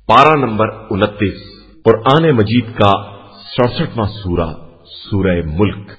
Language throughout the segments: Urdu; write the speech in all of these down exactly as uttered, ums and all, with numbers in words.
पारा नंबर उनतीस कुरान मजीद का सड़सठवां सूरा सूरह मुल्क।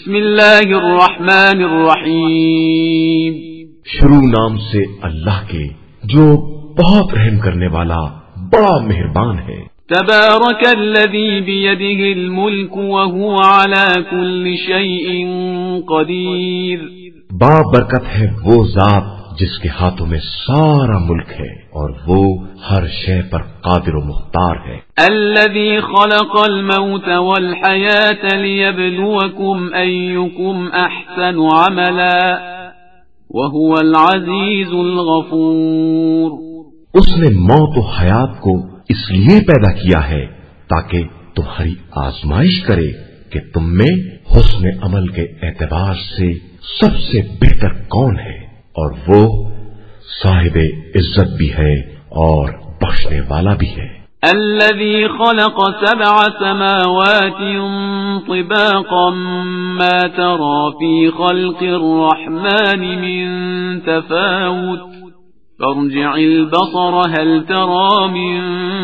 बिस्मिल्लाहिर्रहमानिर्रहीम। शुरू नाम से अल्लाह के जो बहुत रहम करने वाला बड़ा मेहरबान है। तबारकल्लज़ी बियदिहिल मुल्क व हुवा अला कुल्लि शैइन क़दीर। बाबरकत है वो जात जिसके हाथों में सारा मुल्क है और वो हर शय पर कादिर व मुख्तार है। अल्लज़ी खलक़ल मौत वल हयात लियब्लुवकुम अय्युकुम अहसनु अमला व हुवल अज़ीज़ुल गफूर। उसने मौत व हयात को इसलिए पैदा किया है ताकि तुम्हारी आजमाइश करे कि तुम में हुस्न अमल के एतबार से सबसे बेहतर कौन है, और वो साहिबे इज्जत भी है और बख्शने वाला भी है। الذي خلق سبع سماوات طباقا ما ترى في خلق الرحمن من تفاوت فارجع البصر هل ترى من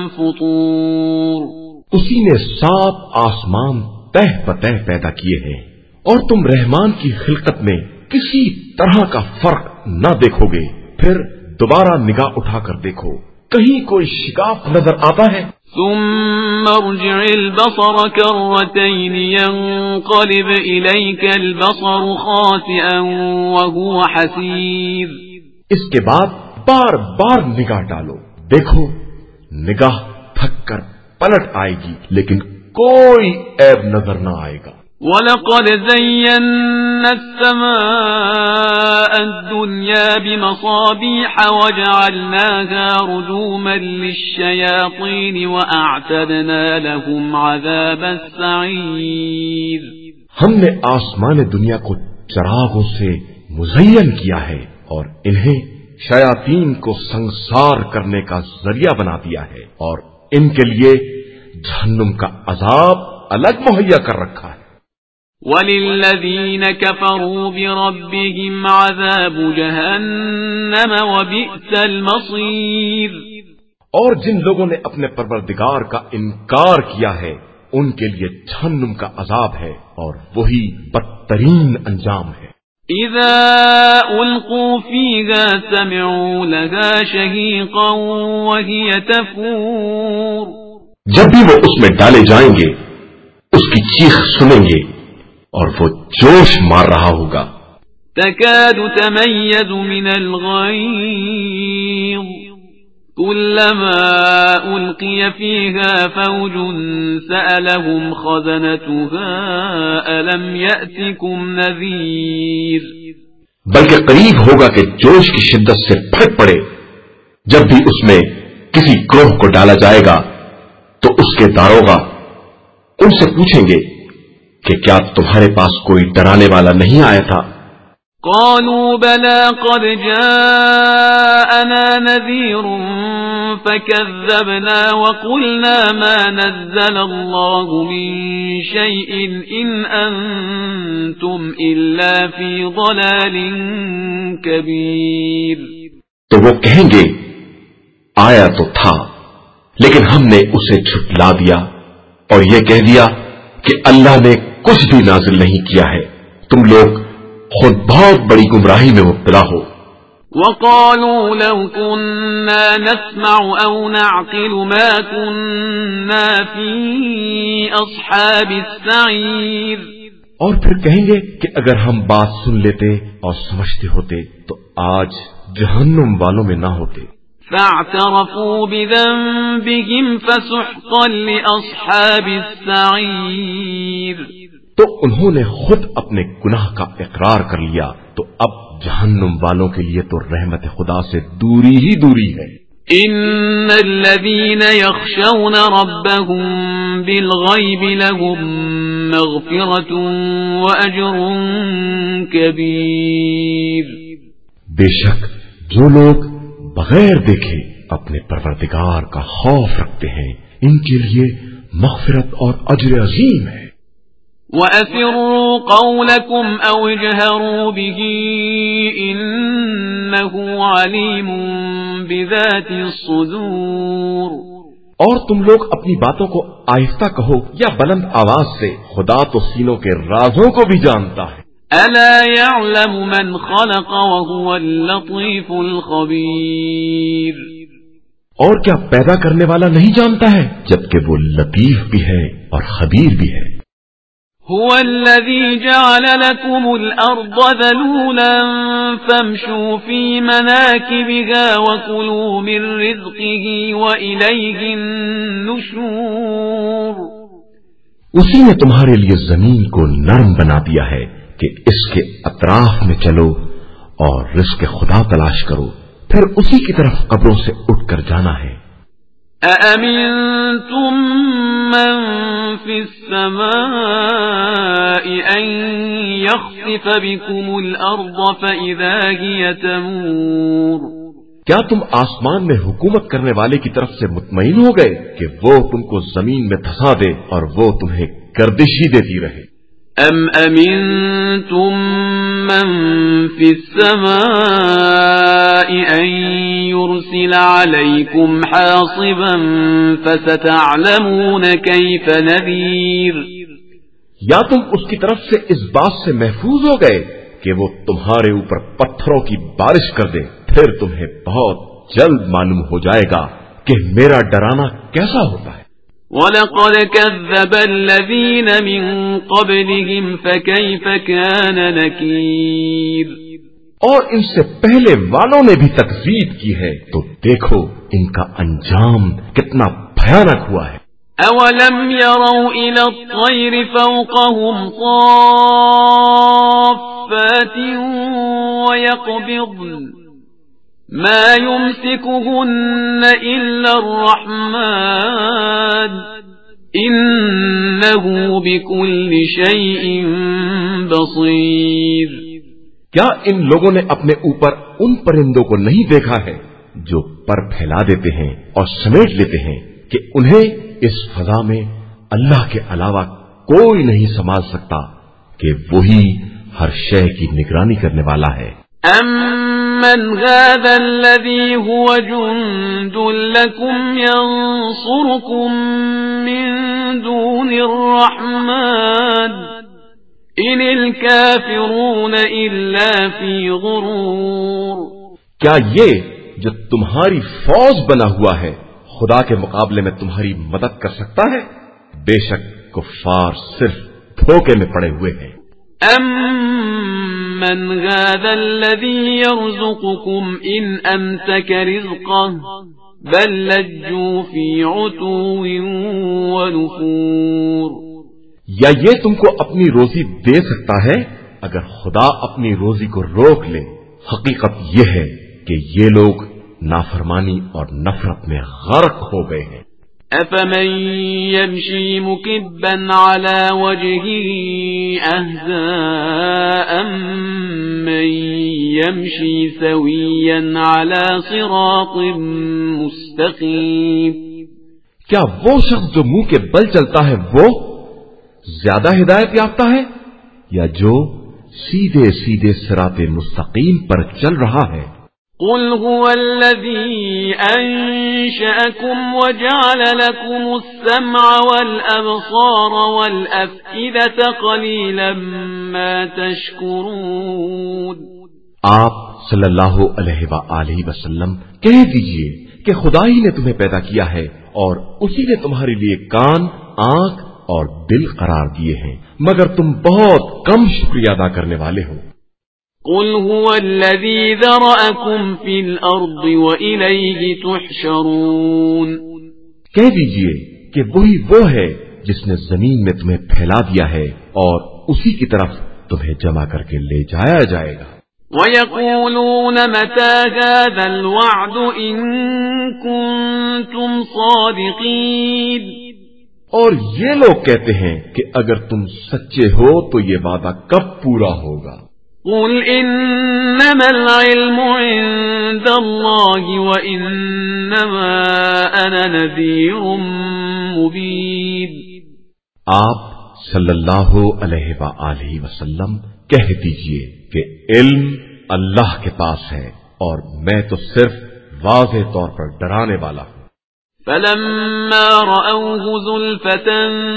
فطور। उसी ने सात आसमान तह बतह पैदा किए हैं और तुम रहमान की खिलकत में किसी तरह का फर्क न देखोगे। फिर दोबारा निगाह उठाकर देखो, कहीं कोई शिकाफ नजर आता है। ثم ارجع البصر كرتين ينقلب إليك البصر خاسئا وهو حسير। इसके बाद बार बार निगाह डालो, देखो निगाह थक कर पलट आएगी लेकिन कोई ऐब नजर न आएगा। وَلَقَدْ زَيَّنَّا السَّمَاءَ الدُّنْيَا بِمَصَابِيحَ وَجَعَلْنَاهَا رُجُومًا لِلشَّيَاطِينِ وَأَعْتَدْنَا لَهُمْ عَذَابَ السَّعِيرِ۔ हमने आसमान दुनिया को चरागों से मुज़य्यन किया है और इन्हें शयातीन को संसार करने का जरिया बना दिया है और इनके लिए जहन्नुम का अजाब अलग मुहैया कर रखा है। وَلِلَّذِينَ كَفَرُوا بِرَبِّهِمْ عَذَابُ جَهَنَّمَ وَبِئْسَ الْمَصِيرُ। और जिन लोगों ने अपने परवरदिगार का इनकार किया है उनके लिए जहन्नुम का अजाब है और वही बदतरीन अंजाम है। إِذَا أُلْقُوا فِيهَا سَمِعُوا لَهَا شَهِيقًا وَهِيَ تَفُورُ। जब भी वो उसमें डाले जाएंगे उसकी चीख सुनेंगे और वो जोश मार रहा होगा। تكاد تميز من الغيظ كلما ألقي فيها فوج سألهم خزنتها ألم يأتكم نذير। बल्कि करीब होगा कि जोश की शिद्दत से फट पड़े। जब भी उसमें किसी ग्रोह को डाला जाएगा तो उसके दारोगा उनसे पूछेंगे कि क्या तुम्हारे पास कोई डराने वाला नहीं आया था। قالوا بلى قد جاءنا نذير فكذبنا وقلنا ما نزل الله من شيء إن أنتم إلا في ضلال كبير। तो वो कहेंगे आया तो था लेकिन हमने उसे झुठला दिया और ये कह दिया कि अल्लाह ने कुछ भी नाजिल नहीं किया है, तुम लोग खुद बहुत बड़ी गुमराही में मुब्तला हो। وقالوا لو كنا نسمع أو نعقل ما كنا في أصحاب السعير। और फिर कहेंगे कि अगर हम बात सुन लेते और समझते होते तो आज जहन्नुम वालों में ना होते। فاعترفوا بذنبهم فسحقا لأصحاب السعير। तो उन्होंने खुद अपने गुनाह का इकरार कर लिया तो अब जहन्नुम वालों के लिए तो रहमत खुदा से दूरी ही दूरी है। إن الذين يخشون ربهم بالغيب لهم مغفرة وأجر كبير। बेशक जो लोग बगैर देखे अपने परवरदिगार का खौफ रखते हैं इनके लिए मग़फ़िरत और अज्र अज़ीम है। وَأَسِرُّوا قَوْلَكُمْ أَوْ اجْهَرُوا بِهِ إِنَّهُ عَلِيمٌ بِذَاتِ الصُّدُورِ۔ اور تم لوگ اپنی باتوں کو آہستہ کہو یا بلند آواز سے، خدا تو سینوں کے رازوں کو بھی جانتا ہے۔ الا يعلم من خلق وهو اللطيف الخبير، اور کیا پیدا کرنے والا نہیں جانتا ہے جبکہ وہ لطیف بھی ہے اور خبیر بھی ہے۔ هو الذي جعل لكم الأرض ذلولا فامشوا في مناكبها وكلوا من رزقه وإليه النشور، اسی نے تمہارے لیے زمین کو نرم بنا دیا ہے کہ اس کے اطراف میں چلو اور رزق خدا تلاش کرو، پھر اسی کی طرف قبروں سے اٹھ کر جانا ہے۔ أأمنتم من في السماء أن يخسف بكم الأرض فإذا هي تمور، کیا تم آسمان میں حکومت کرنے والے کی طرف سے مطمئن ہو گئے کہ وہ تم کو زمین میں دھسا دے اور وہ تمہیں گردش ہی دیتی رہے؟ ام امنتم من في السماء ان يرسل عليكم حاصبا فستعلمون كيف نذير، یا تم اس کی طرف سے اس بات سے محفوظ ہو گئے کہ وہ تمہارے اوپر پتھروں کی بارش کر دے، پھر تمہیں بہت جلد معلوم ہو جائے گا کہ میرا ڈرانا کیسا ہوتا ہے۔ وَلَقَدْ كَذَّبَ الَّذِينَ مِن قَبْلِهِمْ فَكَيْفَ كَانَ نَكِيرٌ، اور ان سے پہلے والوں نے بھی تکذیب کی ہے تو دیکھو ان کا انجام کتنا بھیانک ہوا ہے۔ أَوَلَمْ يَرَوْا إِلَى الطَّيْرِ فَوْقَهُمْ صَافَّاتٍ وَيَقْبِضْنَ ما يمسكهن إلا الرحمن إنه بكل شيء بصير، کیا ان لوگوں نے اپنے اوپر ان پرندوں کو نہیں دیکھا ہے جو پر پھیلا دیتے ہیں اور سمیٹ لیتے ہیں کہ انہیں اس فضا میں اللہ کے علاوہ کوئی نہیں سنبھال سکتا کہ وہی ہر شے کی نگرانی کرنے والا ہے۔ أَمَّنْ هَذَا الَّذِي هُوَ جُنْدٌ لَكُمْ يَنصُرُكُم مِّن دُونِ الرَّحْمَنِ إِنِ الْكَافِرُونَ إِلَّا فِي غُرُورٍ، کیا یہ جو تمہاری فوج بنا ہوا ہے خدا کے مقابلے میں تمہاری مدد کر سکتا ہے؟ بے شک کفار صرف دھوکے میں پڑے ہوئے ہیں۔ أَمَّنْ هَذَا الَّذِي يَرْزُقُكُمْ إِنْ أَمْسَكَ رِزْقَهُ بَلْ لَجُّوا فِي عُتُوٍّ وَنُفُورٍ، یا یہ تم کو اپنی روزی دے سکتا ہے اگر خدا اپنی روزی کو روک لے؟ حقیقت یہ ہے کہ یہ لوگ نافرمانی اور نفرت میں غرق ہو گئے ہیں۔ أَفَمَن يَمْشِي مُكِبًّا عَلَى وَجْهِهِ أَهْدَىٰ أَمَّن يَمْشِي سَوِيًّا عَلَى صِرَاطٍ مُسْتَقِيمٍ، کیا وہ شخص جو منہ کے بل چلتا ہے وہ زیادہ ہدایت یافتہ ہے یا جو سیدھے سیدھے صراط مستقیم پر چل رہا ہے؟ قل هو الذي أنشأكم وجعل لكم السمع والأبصار والأفئدة قليلا ما تشكرون، آپ صلی اللہ علیہ وآلہ وسلم کہہ دیجئے کہ خدا ہی نے تمہیں پیدا کیا ہے اور اسی نے تمہارے لیے کان، آنکھ اور دل قرار دیے ہیں، مگر تم بہت کم شکریہ ادا کرنے والے ہو۔ قل هو الذي ذرأكم في الأرض وإليه تحشرون، کہہ دیجئے کہ وہی وہ ہے جس نے زمین میں تمہیں پھیلا دیا ہے اور اسی کی طرف تمہیں جمع کر کے لے جایا جائے گا۔ وَيَقُولُونَ مَتَى هَذَا الْوَعْدُ إِن كُنتُمْ صَادِقِينَ، اور یہ لوگ کہتے ہیں کہ اگر تم سچے ہو تو یہ وعدہ کب پورا ہوگا؟ قل انما العلم عند الله وانما انا نذير مبين، آپ صلی اللہ علیہ وآلہ وسلم کہہ دیجئے کہ علم اللہ کے پاس ہے اور میں تو صرف واضح طور پر ڈرانے والا ہوں۔ فلما رأوه زلفة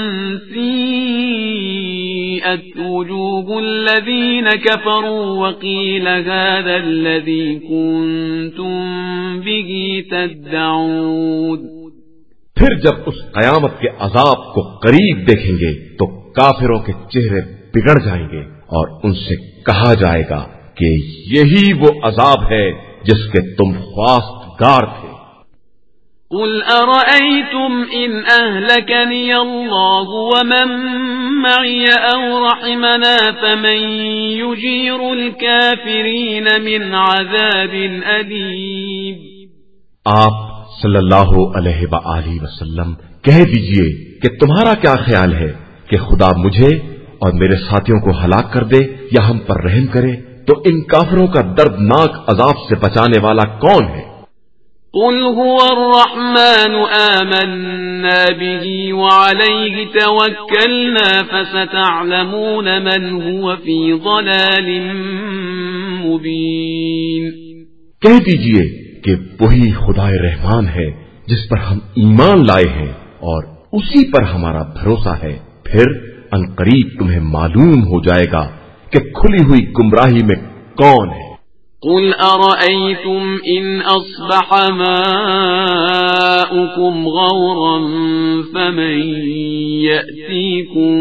سيئت وجوه الذين كفروا وقيل هذا الذي كنتم به تدعون. پھر جب اس قیامت کے عذاب کو قریب دیکھیں گے تو کافروں کے چہرے بگڑ جائیں گے اور ان سے کہا جائے گا کہ یہی وہ عذاب ہے جس کے تم خواستگار تھے. قل أرأيتم إن أهلكني الله ومن معي أو رحمنا فمن يجير الكافرين من عذاب أليم. آپ صلی اللہ علیہ وآلہ وسلم کہہ دیجئے کہ تمہارا کیا خیال ہے کہ خدا مجھے اور میرے ساتھیوں کو ہلاک کر دے یا ہم پر رحم کرے تو ان کافروں کا دردناک عذاب سے بچانے والا کون ہے؟ قل هو الرحمن آمنا به وعليه توكلنا فستعلمون من هو في ضلال مبين. کہہ دیجئے کہ وہی خدائے رحمان ہے جس پر ہم ایمان لائے ہیں اور اسی پر ہمارا بھروسہ ہے. پھر ان قریب تمہیں معلوم ہو جائے گا کہ کھلی ہوئی گمراہی میں کون ہے. قل أرأيتم إن أصبح ماؤكم غورا فمن يأتيكم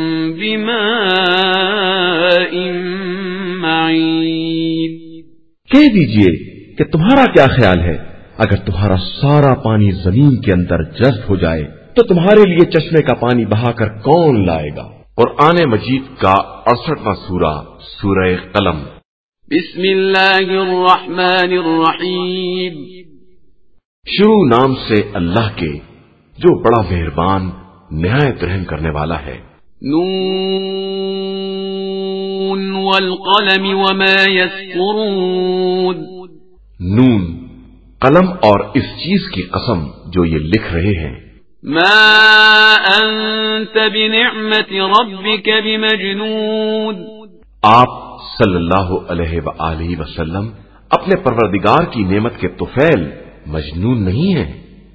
بماء معين. کہہ دیجئے کہ تمہارا کیا خیال ہے اگر تمہارا سارا پانی زمین کے اندر جذب ہو جائے تو تمہارے لیے چشمے کا پانی بہا کر کون لائے گا؟ قرآن مجید کا اڑسٹھواں سورہ سورہ قلم. بسم اللہ الرحمن الرحیم. شروع نام سے اللہ کے جو بڑا مہربان نہایت رحم کرنے والا ہے. نون والقلم وما يسطرون. نون، قلم اور اس چیز کی قسم جو یہ لکھ رہے ہیں. ما انت بنعمت ربک بمجنون. آپ صلی اللہ علیہ وآلہ وسلم اپنے پروردگار کی نعمت کے طفیل مجنون نہیں ہیں.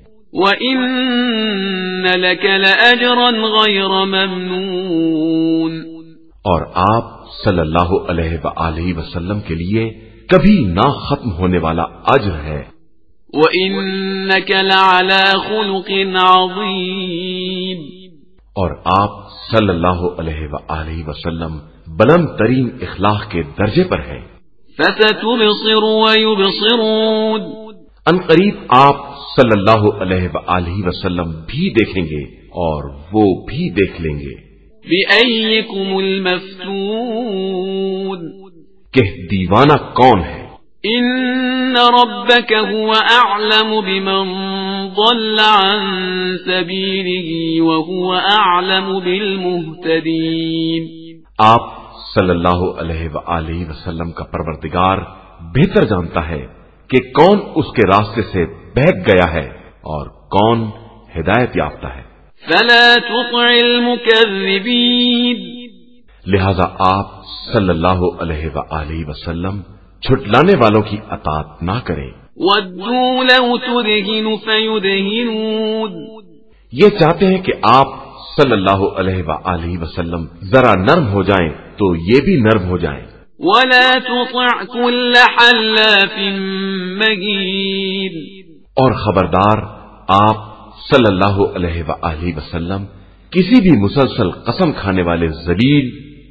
وَإِنَّ لَكَ لَأَجْرًا غَيْرَ مَمْنُونٍ. اور آپ صلی اللہ علیہ وآلہ وسلم کے لیے کبھی نہ ختم ہونے والا اجر ہے. وَإِنَّكَ لَعَلَى خُلُقٍ عَظِيمٍ. اور آپ صلی اللہ علیہ وآلہ وسلم بلند ترین اخلاق کے درجے پر ہیں. فَسَتُبْصِرُ وَيُبْصِرُونَ. ان قریب آپ صلی اللہ علیہ وآلہ وسلم بھی دیکھیں گے اور وہ بھی دیکھ لیں گے. بِأَيِّكُمُ الْمَفْتُونُ. کہ دیوانہ کون ہے؟ إِنَّ رَبَّكَ هُوَ أَعْلَمُ بِمَنْ ضَلَّ عَنْ سَبِيلِهِ وَهُوَ أَعْلَمُ بِالْمُهْتَدِينَ. آپ صلی اللہ علیہ وآلہ وسلم کا پروردگار بہتر جانتا ہے کہ کون اس کے راستے سے بہک گیا ہے اور کون ہدایت یافتہ ہے. فَلَا تُطِعِ الْمُكَذِّبِينَ. لہذا آپ صلی اللہ علیہ وآلہ وسلم چھٹلانے والوں کی اطاعت نہ کریں. وَدُّوا لَوْ تُدْهِنُ فَيُدْهِنُونَ. یہ چاہتے ہیں کہ آپ صلی اللہ علیہ وآلہ وسلم ذرا نرم ہو جائیں تو یہ بھی نرم ہو جائیں. وَلَا تُطِعْ كُلَّ حَلَّافٍ مَّهِينٍ. اور خبردار آپ صلی اللہ علیہ وآلہ وسلم کسی بھی مسلسل قسم کھانے والے ذلیل،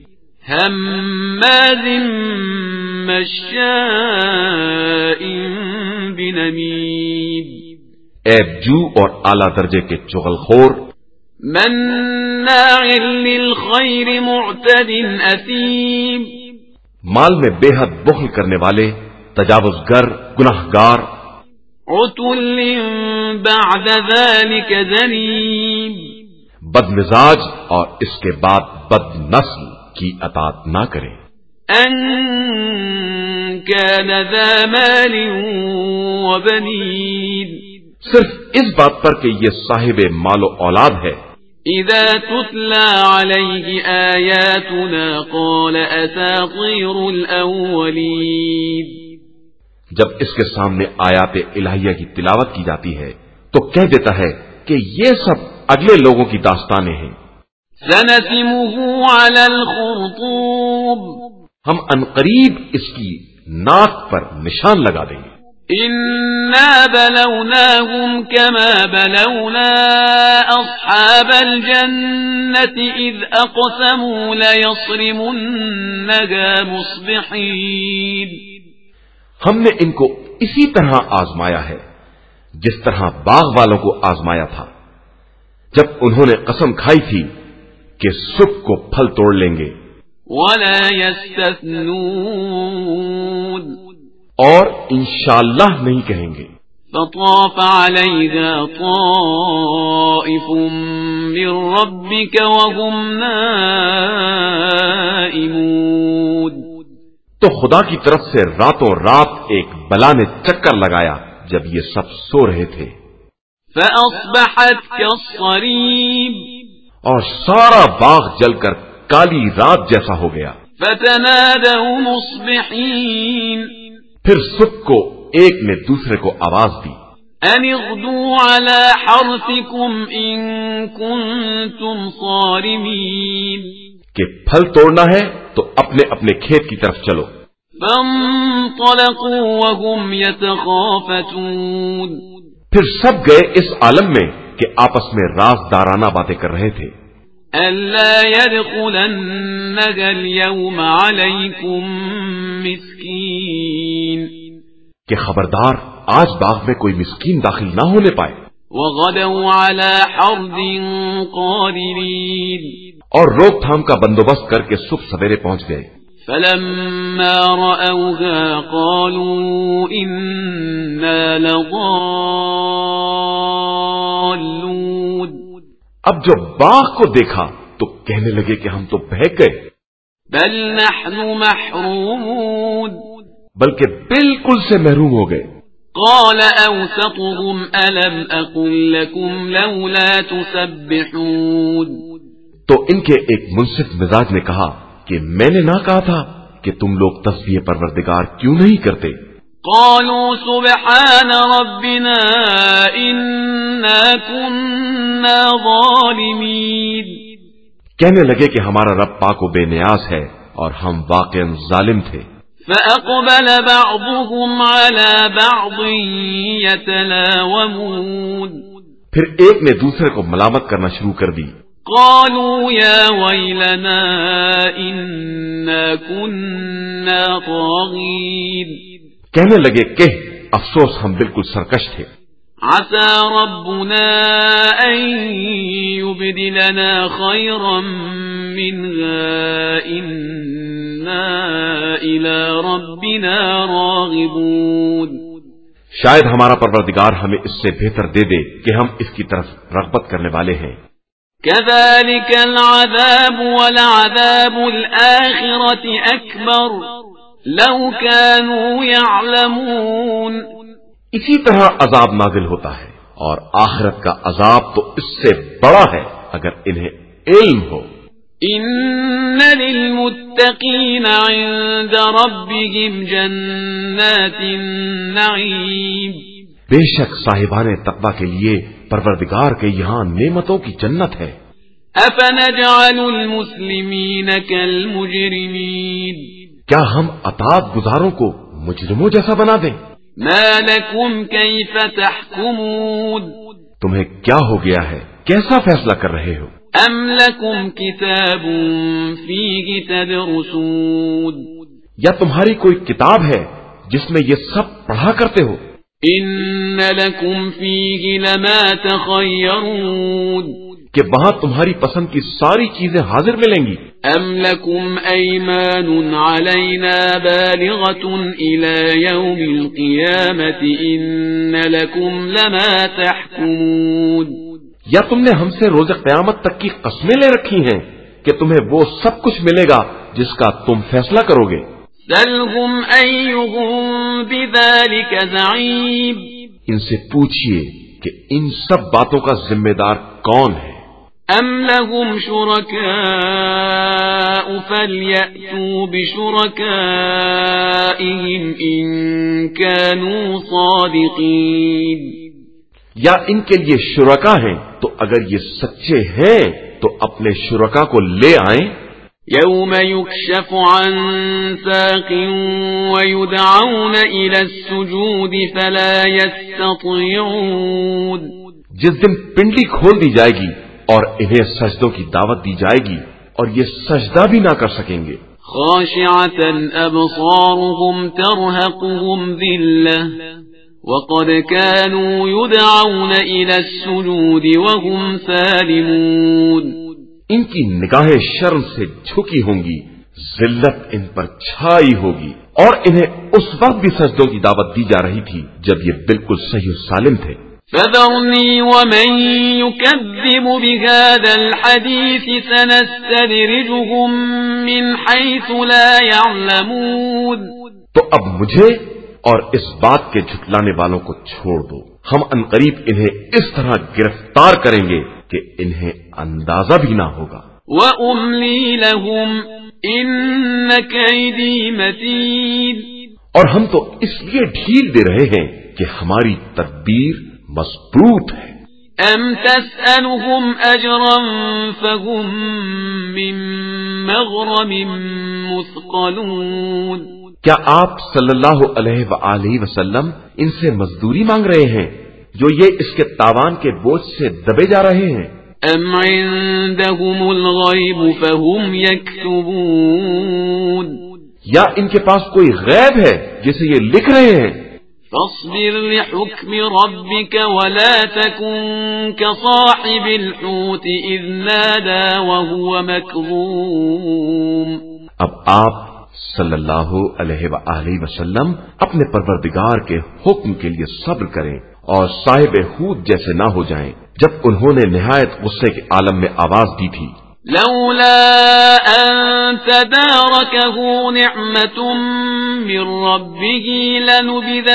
ہماز مشاء بنمیم، عیب جو اور اعلیٰ درجے کے چغل خور، مناع للخیر معتد اثیم، مال میں بے حد بخل کرنے والے، تجاوزگر، گناہگار، عتل بعد ذلك زنیم، بد مزاج اور اس کے بعد بد نسل کی اطاعت نہ کرے. ان كان ذا مال وبنین، صرف اس بات پر کہ یہ صاحب مال و اولاد ہے. اذا تتلى عليه آیاتنا قال اساطیر الاولین، جب اس کے سامنے آیات الہیہ کی تلاوت کی جاتی ہے تو تو کہہ دیتا ہے کہ یہ سب اگلے لوگوں کی داستانیں ہیں. سنسمه على الخرطوم ہم عنقریب اس کی ناک پر نشان لگا دیں گے. إنا بلوناهم كما بلونا أصحاب الجنة إذ أقسموا ليصرمنها مصبحين. ہم نے ان کو اسی طرح آزمایا ہے جس طرح باغ والوں کو آزمایا تھا جب انہوں نے قسم کھائی تھی کہ صبح کو پھل توڑ لیں گے. ولا يستثنون اور انشاءاللہ نہیں کہیں گے. فطاف عليها طائف من ربك وهم نائمون. تو خدا کی طرف سے راتوں رات ایک بلا نے چکر لگایا جب یہ سب سو رہے تھے. فأصبحت كالصريم اور سارا باغ جل کر کالی رات جیسا ہو گیا. فتنادوا مصبحين پھر صبح کو ایک نے دوسرے کو آواز دی ان اغدوا على حرثكم ان كنتم صارمين کہ پھل توڑنا ہے تو اپنے اپنے کھیت کی طرف چلو. فانطلقوا وهم يتخافتون پھر سب گئے اس عالم میں کہ آپس میں رازدارانہ باتیں کر رہے تھے. ألا يدخلنها اليوم عليكم مسكين کہ خبردار آج باغ میں کوئی مسکین داخل نہ ہونے پائے. وغدوا على حرد قادرين اور روک تھام کا بندوبست کر کے صبح سویرے پہنچ گئے. فلما رأوها قالوا إنا لضالون اب جو باغ کو دیکھا تو کہنے لگے کہ ہم تو بہک گئے. بل نحن محرومون بلکہ بالکل سے محروم ہو گئے. قال أوسطهم ألم أقل لكم لولا تسبحون تو ان کے ایک منصف مزاج نے کہا کہ میں نے نہ کہا تھا کہ تم لوگ تسبیح پروردگار کیوں نہیں کرتے. قالوا سبحان ربنا إنا كنا ظالمين کہنے لگے کہ ہمارا رب پاک و بے نیاز ہے اور ہم واقعا ظالم تھے. فأقبل بعضهم على بعض يتلاومون پھر ایک نے دوسرے کو ملامت کرنا شروع کر دی. قالوا يا ويلنا إنا كنا طاغين کہنے لگے کہ افسوس ہم بالکل سرکش تھے. عسى ربنا أن يبدلنا خيرا منها إنا إلى ربنا راغبون شاید ہمارا پروردگار ہمیں اس سے بہتر دے دے کہ ہم اس کی طرف رغبت کرنے والے ہیں. كذلك العذاب ولعذاب الآخرة أكبر لو كانوا يعلمون اسی طرح عذاب نازل ہوتا ہے اور آخرت کا عذاب تو اس سے بڑا ہے اگر انہیں علم ہو. ان للمتقین عند ربهم جنات النعیم بے شک صاحبان تقوی کے لیے پروردگار کے یہاں نعمتوں کی جنت ہے. افنجعل المسلمین کالمجرمین کیا ہم اطاعت گزاروں کو مجرموں جیسا بنا دیں؟ ما لکم کیف تحکمون تمہیں کیا ہو گیا ہے، کیسا فیصلہ کر رہے ہو؟ ام لکم کتاب فیہ تدرسون یا تمہاری کوئی کتاب ہے جس میں یہ سب پڑھا کرتے ہو؟ ان لکم فیہ لما تخیرون کہ وہاں تمہاری پسند کی ساری چیزیں حاضر ملیں گی. ام لکم ایمان علینا بالغۃ الی یوم القیامۃ ان لکم لما تحکمون یا تم نے ہم سے روز قیامت تک کی قسمیں لے رکھی ہیں کہ تمہیں وہ سب کچھ ملے گا جس کا تم فیصلہ کرو گے. سلہم ایہم بذلک زعیم ان سے پوچھئے کہ ان سب باتوں کا ذمہ دار کون ہے. ام لهم شرکاء فلیأتوا بشرکائهم ان كانوا صادقین یا ان کے لیے شرکا ہیں تو اگر یہ سچے ہیں تو اپنے شرکا کو لے آئیں. يوم يكشف عن ساق ويدعون إلى السجود فلا يستطيعون. جس دن پنڈلی کھول دی جائے گی اور انہیں سجدوں کی دعوت دی جائے گی اور یہ سجدہ بھی نہ کر سکیں گے. خاشعة أبصارهم ترهقهم ذلة وقد كانوا يدعون إلى السجود وهم سالمون. ان کی نگاہیں شرم سے جھکی ہوں گی، ذلت ان پر چھائی ہوگی، اور انہیں اس وقت بھی سجدوں کی دعوت دی جا رہی تھی جب یہ بالکل صحیح و سالم تھے. فذرني ومن يكذب بهذا الحديث سنستدرجهم من حيث لا يعلمون. تو اب مجھے اور اس بات کے جھٹلانے والوں کو چھوڑ دو، ہم عنقریب انہیں اس طرح گرفتار کریں گے کہ انہیں اندازہ بھی نہ ہوگا. وَأُمْلِي لَهُمْ إِنَّ كَيْدِي مَتِينٌ. اور ہم تو اس لیے ڈھیل دے رہے ہیں کہ ہماری تدبیر مضبوط ہے. أَمْ تَسْأَلُهُمْ أَجْرًا فَهُمْ مِنْ مَغْرَمٍ مُثْقَلُونَ. کیا آپ صلی اللہ علیہ وآلہ وسلم ان سے مزدوری مانگ رہے ہیں جو یہ اس کے تاوان کے بوجھ سے دبے جا رہے ہیں؟ أَمْ عِنْدَهُمُ الْغَيْبُ فَهُمْ يَكْتُبُونَ. یا ان کے پاس کوئی غیب ہے جسے یہ لکھ رہے ہیں؟ فاصبر لحكم ربك ولا تكن كصاحب الحوت إذ نادى وهو مكظوم. اب آپ صلی اللہ علیہ وآلہ وسلم اپنے پروردگار کے حکم کے لیے صبر کریں اور صاحب حوت جیسے نہ ہو جائیں جب انہوں نے نہایت غصے کے عالم میں آواز دی تھی. لولا أن تداركه نعمة من ربه لنبذ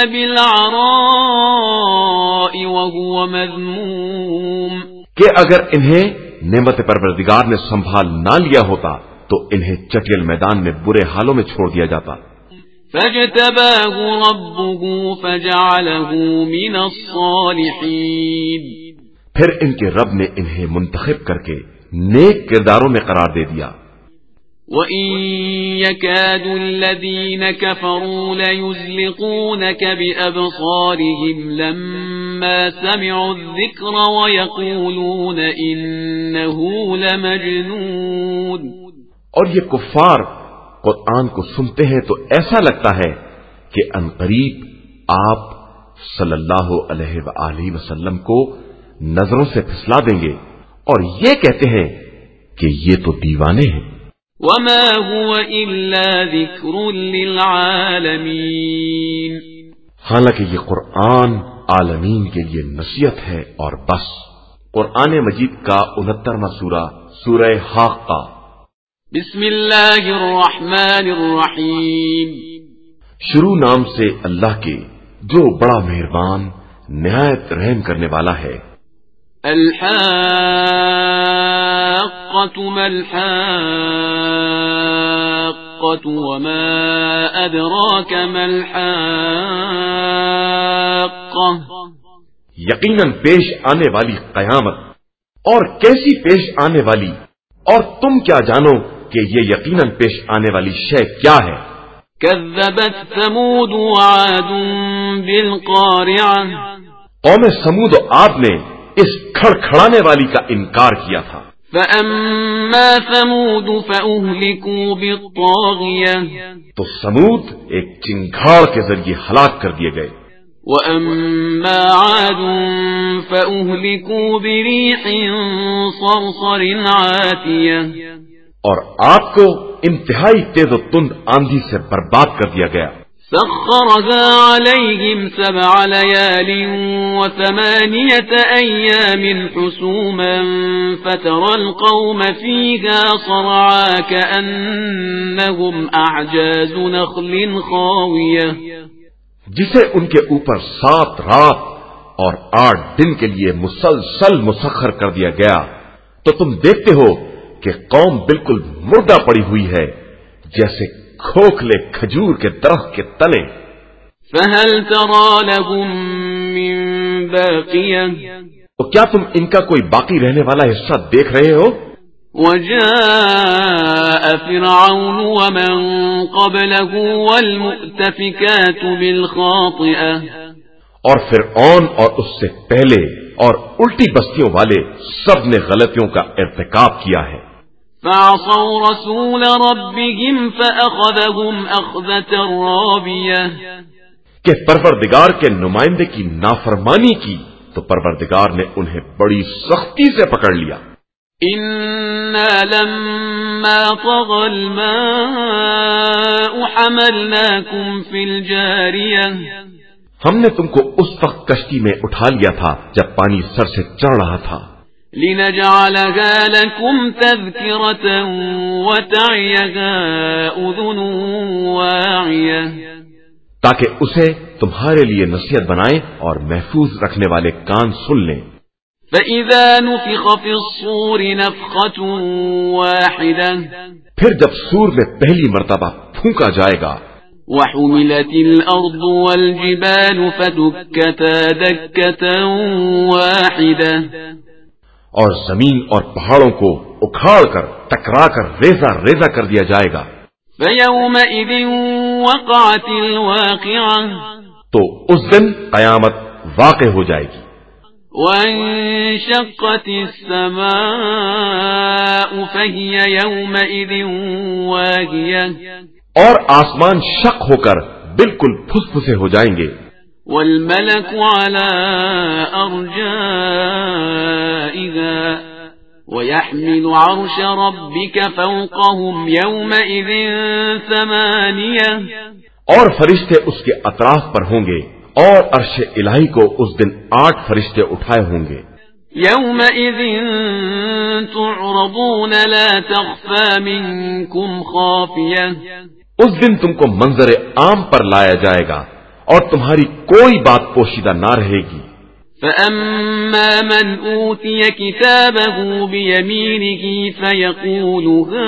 بالعراء وهو مذموم. کہ اگر انہیں نعمت پروردگار نے سنبھال نہ لیا ہوتا تو انہیں چٹیل میدان میں برے حالوں میں چھوڑ دیا جاتا. فاجتباه ربه فجعله من الصالحين. پھر ان کے رب نے انہیں منتخب کر کے نیک کرداروں میں قرار دے دیا. وَإِن يَكَادُ الَّذِينَ كَفَرُوا لَيُزْلِقُونَكَ بِأَبْصَارِهِمْ لَمَّا سَمِعُوا الذِّكْرَ وَيَقُولُونَ إِنَّهُ لَمَجْنُونٌ. اور یہ کفار قرآن کو سنتے ہیں تو ایسا لگتا ہے کہ عنقریب آپ صلی اللہ علیہ وآلہ وسلم کو نظروں سے پھسلا دیں گے اور یہ کہتے ہیں کہ یہ تو دیوانے ہیں. وما هو إلا ذكر للعالمين. حالانکہ یہ قرآن عالمین کے لیے نصیحت ہے اور بس. قرآن مجید کا انہترواں سورہ سورہ حاقہ. بسم اللہ الرحمن الرحیم. شروع نام سے اللہ کے جو بڑا مہربان نہایت رحم کرنے والا ہے. الحاقة ما الحاقة وما أدراك ما الحاقة. یقیناً پیش آنے والی قیامت اور کیسی پیش آنے والی، اور تم کیا جانو کہ یہ یقیناً پیش آنے والی شے کیا ہے. كذبت ثمود وعاد بالقارعة. قوم سمود و عاد نے اس کھڑکھڑانے والی کا انکار کیا تھا. فَأَمَّا ثَمُودُ فَأُهْلِكُوا بِالطَّاغِيَةِ. تو سمود ایک چنگھاڑ کے ذریعے ہلاک کر دیے گئے. وَأَمَّا عَادٌ فَأُهْلِكُوا بِرِيحٍ صَرْصَرٍ عَاتِيَةٍ. اور آپ کو انتہائی تیز و تند آندھی سے برباد کر دیا گیا. سخرها عليهم سبع ليال وثمانية أيام حسوما فترى القوم فيها صرعا كأنهم أعجاز نخل خاوية. جسے ان کے اوپر سات رات اور آٹھ دن کے لیے مسلسل مسخر کر دیا گیا تو تم دیکھتے ہو کہ قوم بالکل مردہ پڑی ہوئی ہے جیسے کھوکھلے کھجور کے درخت کے تنے. فهل ترى لهم من باقية تو کیا تم ان کا کوئی باقی رہنے والا حصہ دیکھ رہے ہو؟ وجاء فرعون ومن قبله والمؤتفكات بالخاطئة اور فرعون اور اس سے پہلے اور الٹی بستیوں والے سب نے غلطیوں کا ارتکاب کیا ہے. فعصوا رسول ربهم فأخذهم أخذة رابية کہ پروردگار کے نمائندے کی نافرمانی کی تو پروردگار نے انہیں بڑی سختی سے پکڑ لیا. إنا لما طغى الماء حملناكم في الجارية ہم نے تم کو اس وقت کشتی میں اٹھا لیا تھا جب پانی سر سے چڑھ رہا تھا. لنجعلها لكم تذكرة وتعيها أذن واعية تاکہ اسے تمہارے لیے نصیحت بنائیں اور محفوظ رکھنے والے کان سن لیں. فإذا نفخ في الصور نفخة واحدة پھر جب سور میں پہلی مرتبہ پھونکا جائے گا. وحملت الأرض والجبال فدكتا دكة واحدة اور زمین اور پہاڑوں کو اکھاڑ کر ٹکرا کر ریزہ ریزہ کر دیا جائے گا. فيومئذ وقعت الواقعة تو اس دن قیامت واقع ہو جائے گی. وانشقت السماء فهي يومئذ واهية اور آسمان شق ہو کر بالکل پھسپھسے ہو جائیں گے. والملك على أرجائها ويحمل عرش ربك فوقهم يومئذ ثمانية اور فرشتے اس کے اطراف پر ہوں گے اور عرش الہی کو اس دن آٹھ فرشتے اٹھائے ہوں گے. يومئذ تعرضون لا تخفى منكم خافية اس دن تم کو منظر عام پر لایا جائے گا اور تمہاری کوئی بات پوشیدہ نہ رہے گی. فأما من أوتي كتابه بيمينه فيقول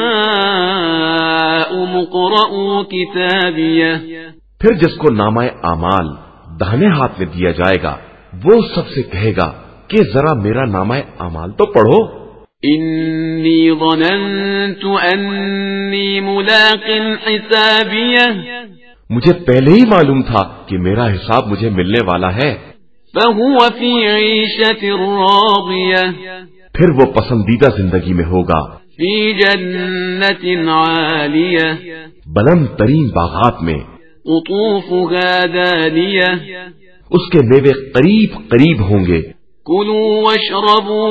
هاؤم اقرءوا كتابيه پھر جس کو نامہ اعمال داہنے ہاتھ میں دیا جائے گا وہ سب سے کہے گا کہ ذرا میرا نامہ اعمال تو پڑھو. انی ظننت انی ملاق حسابیہ مجھے پہلے ہی معلوم تھا کہ میرا حساب مجھے ملنے والا ہے. فهو فی عیشۃ راضیہ پھر وہ پسندیدہ زندگی میں ہوگا. فی جنت عالیہ بلند ترین باغات میں. قطوفها دانیہ اس کے میوے قریب قریب ہوں گے. کلوا واشربوا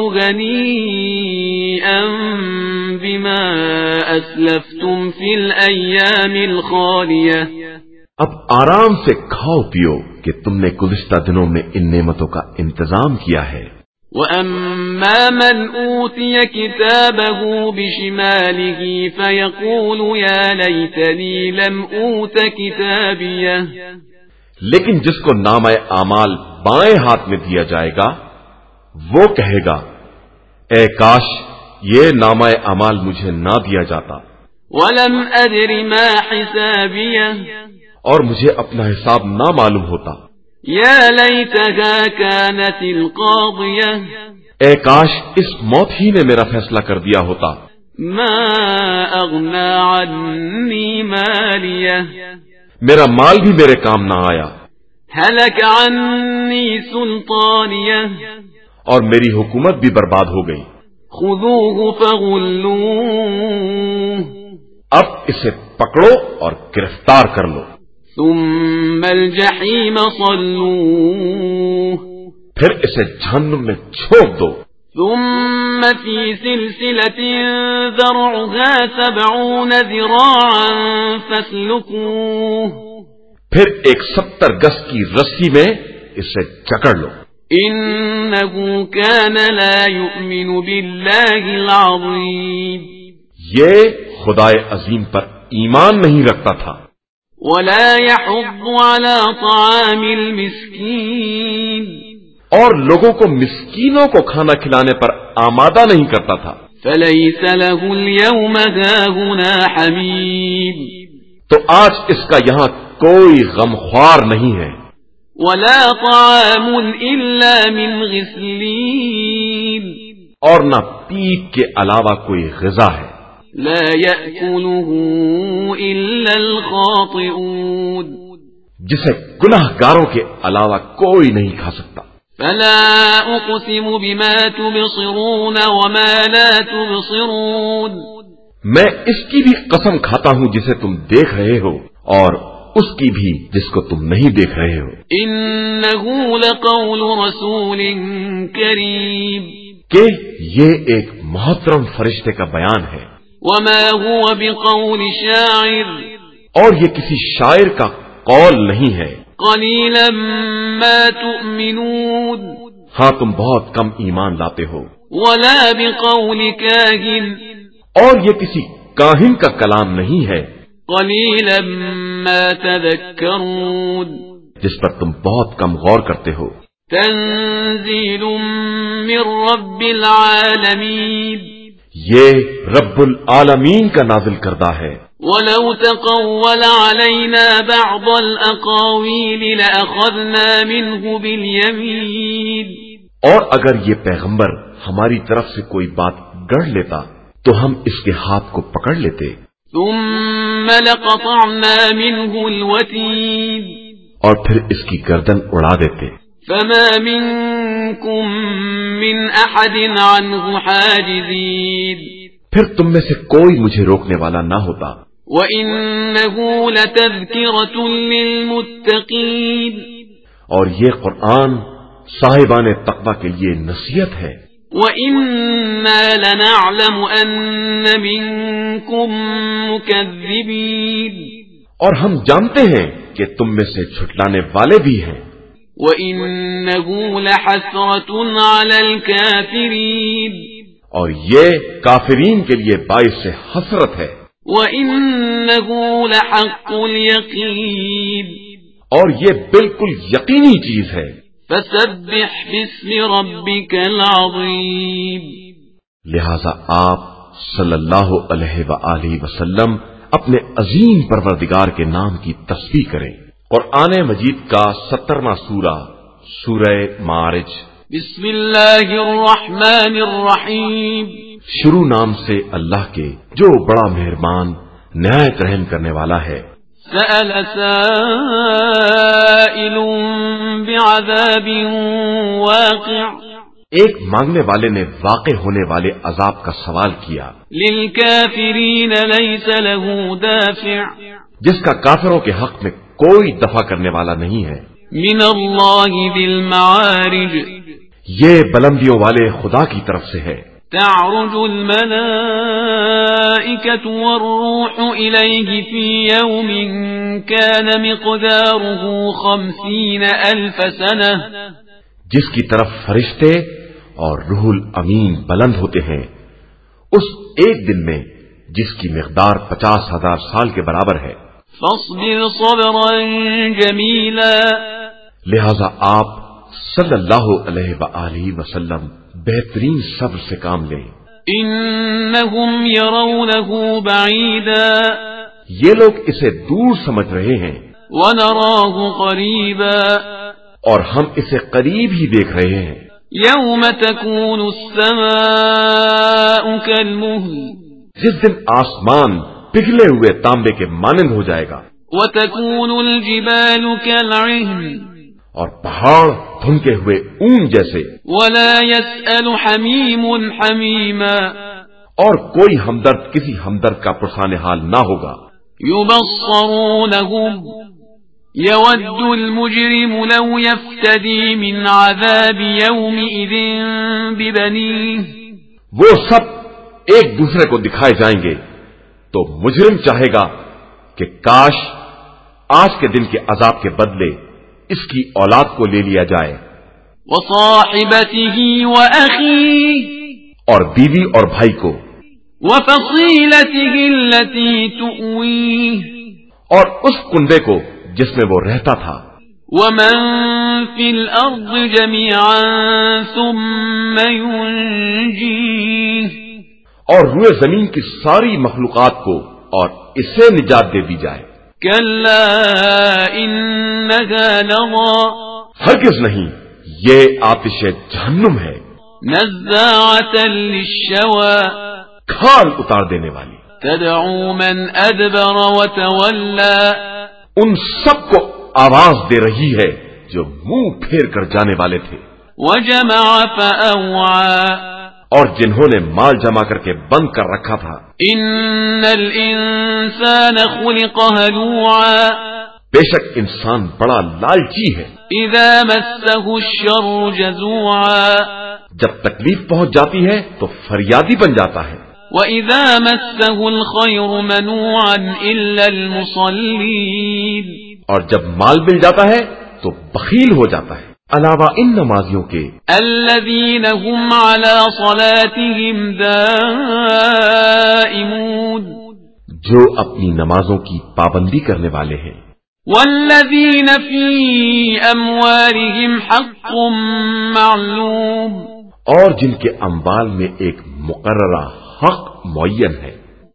غنیئا بما اسلفتم فی الایام الخالیہ اب آرام سے کھاؤ پیو کہ تم نے گزشتہ دنوں میں ان نعمتوں کا انتظام کیا ہے. وَأَمَّا مَنْ أُوتِيَ كِتَابَهُ بِشِمَالِهِ فَيَقُولُ يَا لَيْتَنِي لَمْ أُوتَ كِتَابِيَهْ لیکن جس کو نامہ اعمال بائیں ہاتھ میں دیا جائے گا وہ کہے گا اے کاش یہ نامہ اعمال مجھے نہ دیا جاتا. وَلَمْ أَدْرِ مَا حِسَابِيَهْ اور مجھے اپنا حساب نہ معلوم ہوتا. یا لیتہا کانت القاضیہ اے کاش اس موت ہی نے میرا فیصلہ کر دیا ہوتا. ما اغنا عنی مالیہ میرا مال بھی میرے کام نہ آیا. ہلک عنی سلطانیہ اور میری حکومت بھی برباد ہو گئی. خذوہ فغلوہ اب اسے پکڑو اور گرفتار کر لو. ثم الجحیم صلوہ پھر اسے جہنم میں چھوڑ دو. ثم فی سلسلۃ ذرعها سبعون ذراعا فاسلکوہ پھر ایک ستر گز کی رسی میں اسے جکڑ لو. انہ کان لا یؤمن باللہ العظیم یہ خدائے عظیم پر ایمان نہیں رکھتا تھا. ولا يحض على طعام المسكين اور لوگوں کو مسکینوں کو کھانا کھلانے پر آمادہ نہیں کرتا تھا. فليس له اليوم هاهنا حميم تو آج اس کا یہاں کوئی غمخوار نہیں ہے. ولا طعام إلا من غسلين اور نہ پیپ کے علاوہ کوئی غذا ہے لا يأكله إلا الخاطئون جسے گناہ گاروں کے علاوہ کوئی نہیں کھا سکتا. فلا أقسم بما تبصرون وما لا تبصرون میں اس کی بھی قسم کھاتا ہوں جسے تم دیکھ رہے ہو اور اس کی بھی جس کو تم نہیں دیکھ رہے ہو. إنه لقول رسول كريم کہ یہ ایک محترم فرشتے کا بیان ہے. وما هو بقول شاعر اور یہ کسی شاعر کا قول نہیں ہے. قليلا ما تؤمنون ہاں تم بہت کم ایمان لاتے ہو. ولا بقول كاهن اور یہ کسی کاہن کا کلام نہیں ہے. قليلا ما تذكرون جس پر تم بہت کم غور کرتے ہو. تنزيل من رب العالمين یہ رب العالمین کا نازل کردہ ہے. ولو تقول علينا بعض الأقاويل لأخذنا منه باليمين اور اگر یہ پیغمبر ہماری طرف سے کوئی بات گڑھ لیتا تو ہم اس کے ہاتھ کو پکڑ لیتے. ثم لقطعنا منه الوتين اور پھر اس کی گردن اڑا دیتے. فما منكم من أحد عنه حاجزين پھر تم میں سے کوئی مجھے روکنے والا نہ ہوتا. وَإِنَّهُ لَتَذْكِرَةٌ لِّلْمُتَّقِينَ اور یہ قرآن صاحبان تقوی کے لیے نصیحت ہے. وَإِنَّا لَنَعْلَمُ أَنَّ مِنكُم مُّكَذِّبِينَ اور ہم جانتے ہیں کہ تم میں سے جھٹلانے والے بھی ہیں. وَإِنَّهُ لَحَسْرَةٌ عَلَى الْكَافِرِينَ اور یہ کافرین کے لیے باعث حسرت ہے. وَإِنَّهُ لَحَقُّ الْيَقِينِ اور یہ بالکل یقینی چیز ہے. فَسَبِّحْ بِاسْمِ رَبِّكَ الْعَظِيمِ لہذا آپ صلی اللہ علیہ وآلہ وسلم اپنے عظیم پروردگار کے نام کی تسبیح کریں. قرآن مجید کا سترواں سورہ سورہ معارج. بسم اللہ الرحمن الرحیم شروع نام سے اللہ کے جو بڑا مہربان نہایت رحم کرنے والا ہے. سأل سائل بعذاب واقع ایک مانگنے والے نے واقع ہونے والے عذاب کا سوال کیا. للکافرین لیس له دافع جس کا کافروں کے حق میں کوئی دفع کرنے والا نہیں ہے. من اللہ ذی المعارج یہ بلندیوں والے خدا کی طرف سے ہے. تعرج الملائکة والروح الیہ فی یوم کان مقدارہ خمسین الف سنہ جس کی طرف فرشتے اور روح الامین بلند ہوتے ہیں اس ایک دن میں جس کی مقدار پچاس ہزار سال کے برابر ہے. فاصبر صبرا جمیلا لہذا آپ صلی اللہ علیہ وآلہ وسلم بہترین صبر سے کام لیں. انہم یرونہ بعیدا یہ لوگ اسے دور سمجھ رہے ہیں. ونراہ قریبا اور ہم اسے قریب ہی دیکھ رہے ہیں. یوم تکون السماء کالمہل جس دن آسمان پگھلے ہوئے تانبے کے مانند ہو جائے گا. وتکون الجبال کالعہن اور پہاڑ دھنکے ہوئے اون جیسے. ولا يسأل حمیم حمیما اور کوئی ہمدرد کسی ہمدرد کا پرسان حال نہ ہوگا. یبصرونہم یود المجرم لو یفتدی من عذاب یومئذ ببنیہ وہ سب ایک دوسرے کو دکھائے جائیں گے تو مجرم چاہے گا کہ کاش آج کے دن کے عذاب کے بدلے اس کی اولاد کو لے لیا جائے. وصاحبته وأخيه اور بیوی اور بھائی کو. وفصيلته التي تؤويه اور اس کنبے کو جس میں وہ رہتا تھا. ومن في الأرض جميعا ثم ينجيه اور روئے زمین کی ساری مخلوقات کو اور اسے نجات دے دی جائے. كلا إنها لظى ہرگز نہیں، یہ آتش جہنم ہے، نزاعة للشوى کھال اتار دینے والی، تدعو من أدبر وتولى ان سب کو آواز دے رہی ہے جو منہ پھیر کر جانے والے تھے، وجمع فأوعى اور جنہوں نے مال جمع کر کے بند کر رکھا تھا، ان الانسان خلق هلوعا بے شک انسان بڑا لالچی ہے، اذا مسه الشر جزوعا جب تکلیف پہنچ جاتی ہے تو فریادی بن جاتا ہے، واذا مسه الخير منوعا الا المصلين اور جب مال مل جاتا ہے تو بخیل ہو جاتا ہے، علاوہ ان نمازیوں کے الذين هم على صلاتهم دائمون جو اپنی نمازوں کی پابندی کرنے والے ہیں، والذين في اموالهم حق معلوم اور جن کے اموال میں ایک مقررہ حق معین ہے،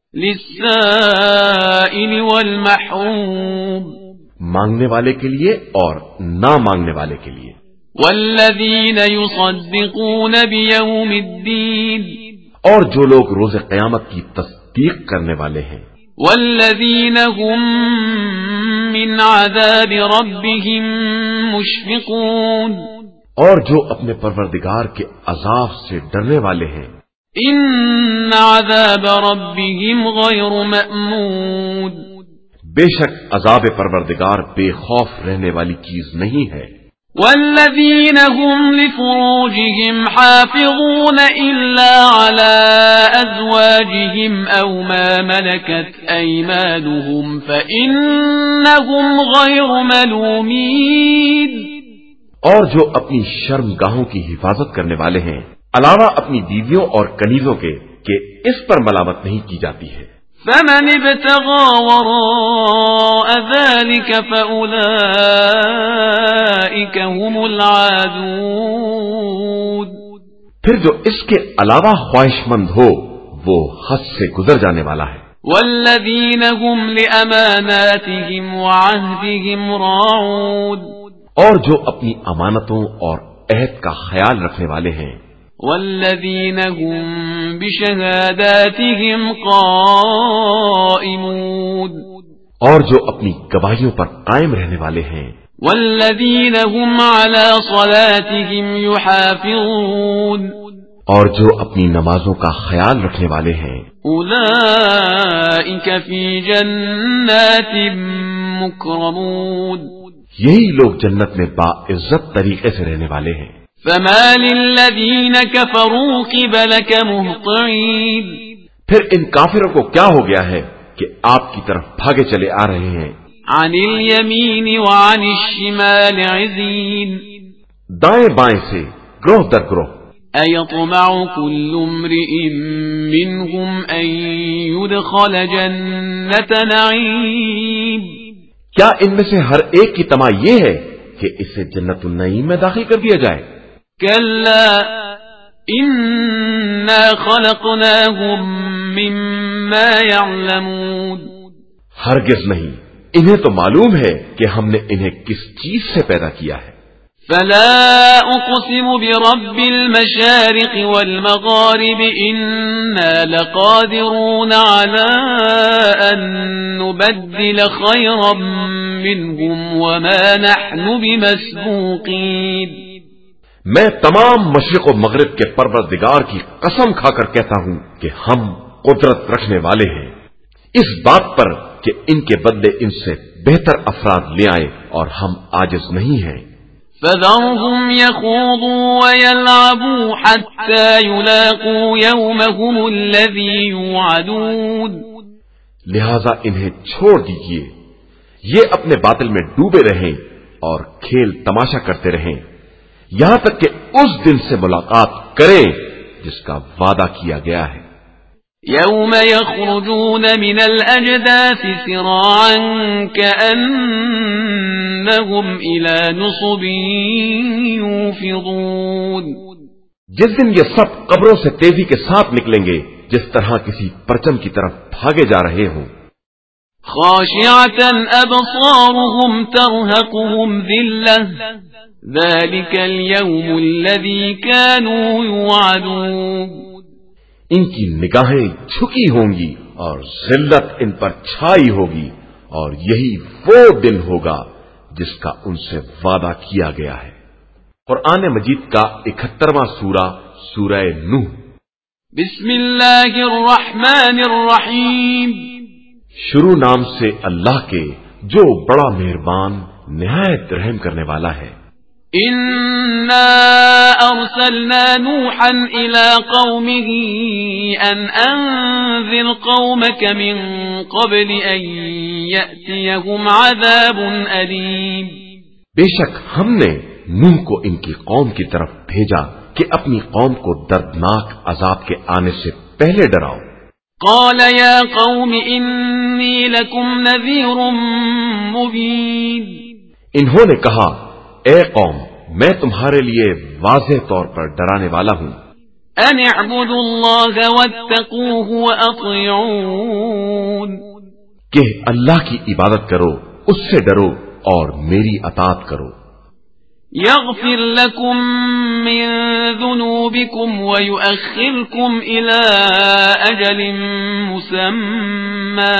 للسائل والمحروم مانگنے والے کے لیے اور نہ مانگنے والے کے لیے، والذین یصدقون بیوم الدین اور جو لوگ روز قیامت کی تصدیق کرنے والے ہیں، والذین هم من عذاب ربهم مشفقون اور جو اپنے پروردگار کے عذاب سے ڈرنے والے ہیں، ان عذاب ربهم غیر مأمون بے شک عذاب پروردگار بے خوف رہنے والی چیز نہیں ہے، والذین هم لفروجهم حافظون الا على ازواجهم او ما ملكت ايمانهم فانهم غیر ملومین اور جو اپنی شرمگاہوں کی حفاظت کرنے والے ہیں علاوہ اپنی بیویوں اور کنیزوں کے کہ اس پر ملامت نہیں کی جاتی ہے، فمن ابتغى وراء ذلك فأولئك هم العادون پھر جو اس کے علاوہ خواہش مند ہو وہ حد سے گزر جانے والا ہے، والذین هم لأماناتهم وعهدهم راعون اور جو اپنی امانتوں اور عہد کا خیال رکھنے والے ہیں، والذین هم بشہاداتهم قائمون اور جو اپنی گواہیوں پر قائم رہنے والے ہیں، والذین هم على صلاتهم یحافظون اور جو اپنی نمازوں کا خیال رکھنے والے ہیں، اولئک فی جنات مکرمون یہی لوگ جنت میں باعزت طریقے سے رہنے والے ہیں، فما للذین کفروا قبلک مہطعین پھر ان کافروں کو کیا ہو گیا ہے کہ آپ کی طرف بھاگے چلے آ رہے ہیں، عن الیمین وعن الشمال عزین دائیں بائیں سے گروہ در گروہ، ایطمع کل امرئ منہم ان یدخل جنت نعیم کیا ان میں سے ہر ایک کی طمع یہ ہے کہ اسے جنت النعیم میں داخل کر دیا جائے؟ کلا انا خلقناہم مما یعلمون ہرگز نہیں، انہیں تو معلوم ہے کہ ہم نے انہیں کس چیز سے پیدا کیا ہے، فلا اقسم برب المشارق والمغارب انا لقادرون على ان نبدل خيرا منهم وما نحن بمسبوقين میں تمام مشرق و مغرب کے پروردگار کی قسم کھا کر کہتا ہوں کہ ہم قدرت رکھنے والے ہیں اس بات پر کہ ان کے بدلے ان سے بہتر افراد لے آئے اور ہم عاجز نہیں ہیں، فذرهم يخوضوا ويلعبوا حتى يلاقوا يومهم الذي يوعدون لہذا انہیں چھوڑ دیجئے، یہ اپنے باطل میں ڈوبے رہیں اور کھیل تماشا کرتے رہیں یہاں تک کہ اس دن سے ملاقات کریں جس کا وعدہ کیا گیا ہے، يوم يخرجون من الأجداث سراعا كأنهم إلى نصب يوفضون جس دن یہ سب قبروں سے تیزی کے ساتھ نکلیں گے جس طرح کسی پرچم کی طرف بھاگے جا رہے ہوں، خاشعة أبصارهم ترهقهم ذلة ذلك اليوم الذي كانوا يوعدون. ان کی نگاہیں جھکی ہوں گی اور ذلت ان پر چھائی ہوگی، اور یہی وہ دن ہوگا جس کا ان سے وعدہ کیا گیا ہے. قرآن مجید کا اکہترواں سورہ سورہ نوح. بسم اللہ الرحمن الرحیم. شروع نام سے اللہ کے جو بڑا مہربان نہایت رحم کرنے والا ہے. انا ارسلنا نوحا الى قومه ان انذر قومك من قبل ان يأتيهم عذاب اليم. بے شک ہم نے نوح کو ان کی قوم کی طرف بھیجا کہ اپنی قوم کو دردناک عذاب کے آنے سے پہلے ڈراؤ. قال يا قوم انی لکم نذیر مبین. انہوں نے کہا اے قوم میں تمہارے لیے واضح طور پر ڈرانے والا ہوں. ان اعبدوا اللہ واتقوہ واطیعون. کہ اللہ کی عبادت کرو، اس سے ڈرو اور میری اطاعت کرو. یغفر لکم من ذنوبکم ویؤخرکم الى اجل مسمى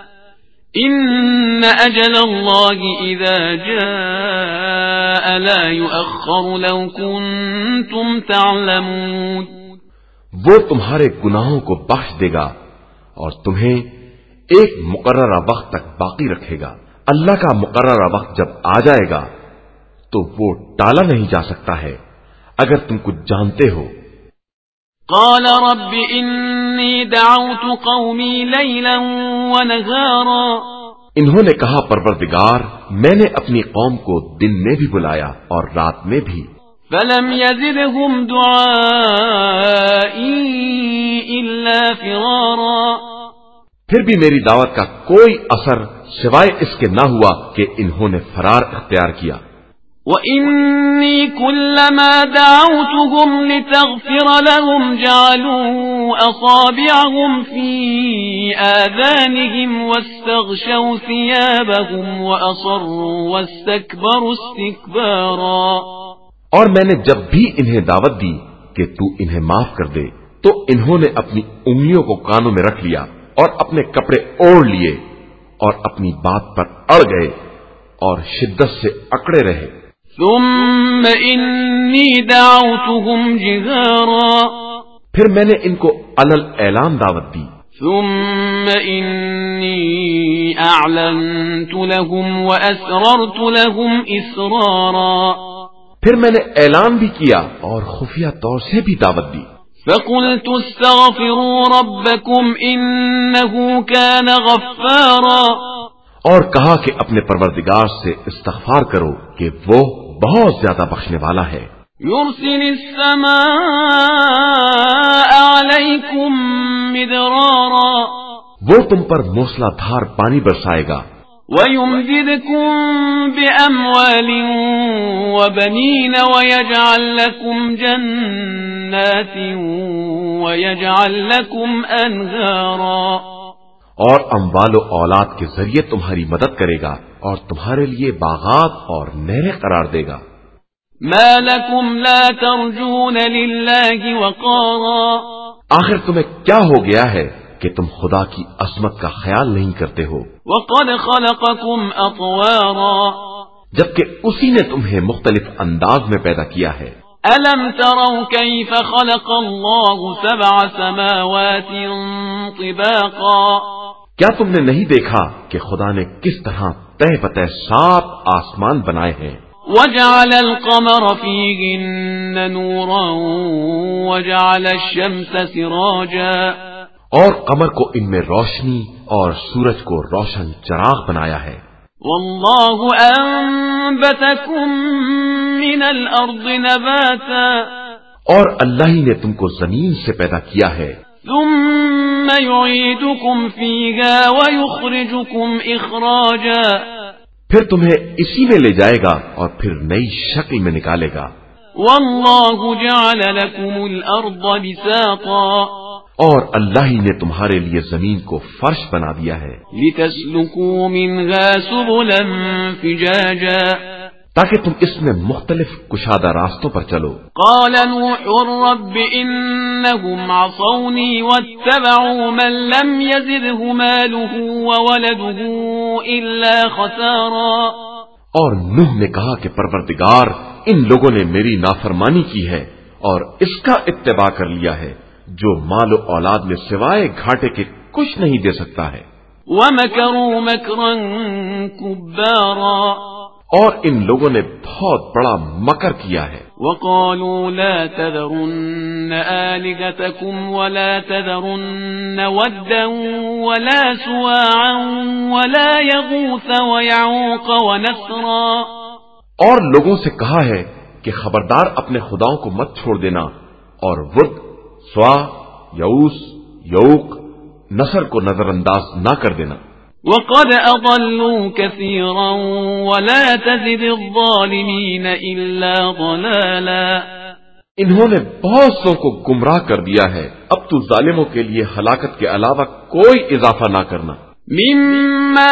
ان اجل اللہ اذا جاء لا يؤخر لو کنتم تعلمون. وہ تمہارے گناہوں کو بخش دے گا اور تمہیں ایک مقررہ وقت تک باقی رکھے گا. اللہ کا مقررہ وقت جب آ جائے گا تو وہ ٹالا نہیں جا سکتا ہے اگر تم کچھ جانتے ہو. قال رب انی دعوت قومی لیلا ونہارا. انہوں نے کہا پروردگار میں نے اپنی قوم کو دن میں بھی بلایا اور رات میں بھی. فلم یزدہم دعائی الا فرارا. پھر بھی میری دعوت کا کوئی اثر سوائے اس کے نہ ہوا کہ انہوں نے فرار اختیار کیا. وَإِنِّي كُلَّمَا دَعَوْتُهُمْ لِتَغْفِرَ لَهُمْ جَعَلُوا أَصَابِعَهُمْ فِي آذَانِهِمْ وَاسْتَغْشَوْا ثِيَابَهُمْ وَأَصَرُّوا وَاسْتَكْبَرُوا اسْتِكْبَارًا. اور میں نے جب بھی انہیں دعوت دی کہ تو انہیں معاف کر دے تو انہوں نے اپنی انگلیوں کو کانوں میں رکھ لیا اور اپنے کپڑے اوڑھ لیے اور اپنی بات پر اڑ گئے اور شدت سے اکڑے رہے. ثم انی دعوتهم جہارا. پھر میں نے ان کو علل اعلان دعوت دی. ثم انی اعلنت لهم واسررت لهم اسرارا. پھر میں نے اعلان بھی کیا اور خفیہ طور سے بھی دعوت دی. فقلت استغفروا ربكم انه كان غفارا. اور کہا کہ اپنے پروردگار سے استغفار کرو کہ وہ بہت زیادہ بخشنے والا ہے. يرسل السماء عليكم مدرارا. وہ تم پر موسلا دھار پانی برسائے گا. ويمددكم بأموال وبنين ويجعل لكم جنات ويجعل لكم أنهارا. اور اموال و اولاد کے ذریعے تمہاری مدد کرے گا اور تمہارے لیے باغات اور نہریں قرار دے گا. ما لكم لا ترجون لله وقارا. آخر تمہیں کیا ہو گیا ہے کہ تم خدا کی عظمت کا خیال نہیں کرتے ہو. وقد خلقكم اطوارا. جبکہ اسی نے تمہیں مختلف انداز میں پیدا کیا ہے. ألم تروا كيف خلق الله سبع سماوات طباقا. کیا تم نے نہیں دیکھا کہ خدا نے کس طرح تہ بتہ سات آسمان بنائے ہیں. وجعل القمر فيهن نورا وجعل الشمس سراجا. اور قمر کو ان میں روشنی اور سورج کو روشن چراغ بنایا ہے. والله انبتكم من الارض نباتا. اور اللہ ہی نے تم کو زمین سے پیدا کیا ہے. ثم يعيدكم فيها ويخرجكم اخراجا. پھر تمہیں اسی میں لے جائے گا اور پھر نئی شکل میں نکالے گا. واللہ جعل لکم الارض بساطا، اور اللہ ہی نے تمہارے لیے زمین کو فرش بنا دیا ہے، لتسلکوا منها سبلا فجاجا، تاکہ تم اس میں مختلف کشادہ راستوں پر چلو۔ قال نوح رب انہم عصونی واتبعوا من لم يزده ماله وولده الا خسارا، اور نوح نے کہا کہ پروردگار ان لوگوں نے میری نافرمانی کی ہے اور اس کا اتباع کر لیا ہے جو مال و اولاد میں سوائے گھاٹے کے کچھ نہیں دے سکتا ہے۔ وَمَكَرُوا مَكْرًا كُبَّارًا، اور ان لوگوں نے بہت بڑا مکر کیا ہے۔ وَقَالُوا لَا تَذَرُنَّ آلِهَتَكُمْ وَلَا تَذَرُنَّ وَدًّا وَلَا سُوَاعًا وَلَا يَغُوثَ وَيَعُوقَ وَنَسْرًا، اور لوگوں سے کہا ہے کہ خبردار اپنے خداؤں کو مت چھوڑ دینا، اور ود، سوا، یعوس، یعوق، نصر کو نظر انداز نہ کر دینا۔ وَقَدْ أَضَلُّوا كَثِيرًا وَلَا تَزِدِ الظَّالِمِينَ إِلَّا ضَلَالًا، انہوں نے بہت سو کو گمراہ کر دیا ہے، اب تو ظالموں کے لیے ہلاکت کے علاوہ کوئی اضافہ نہ کرنا۔ مما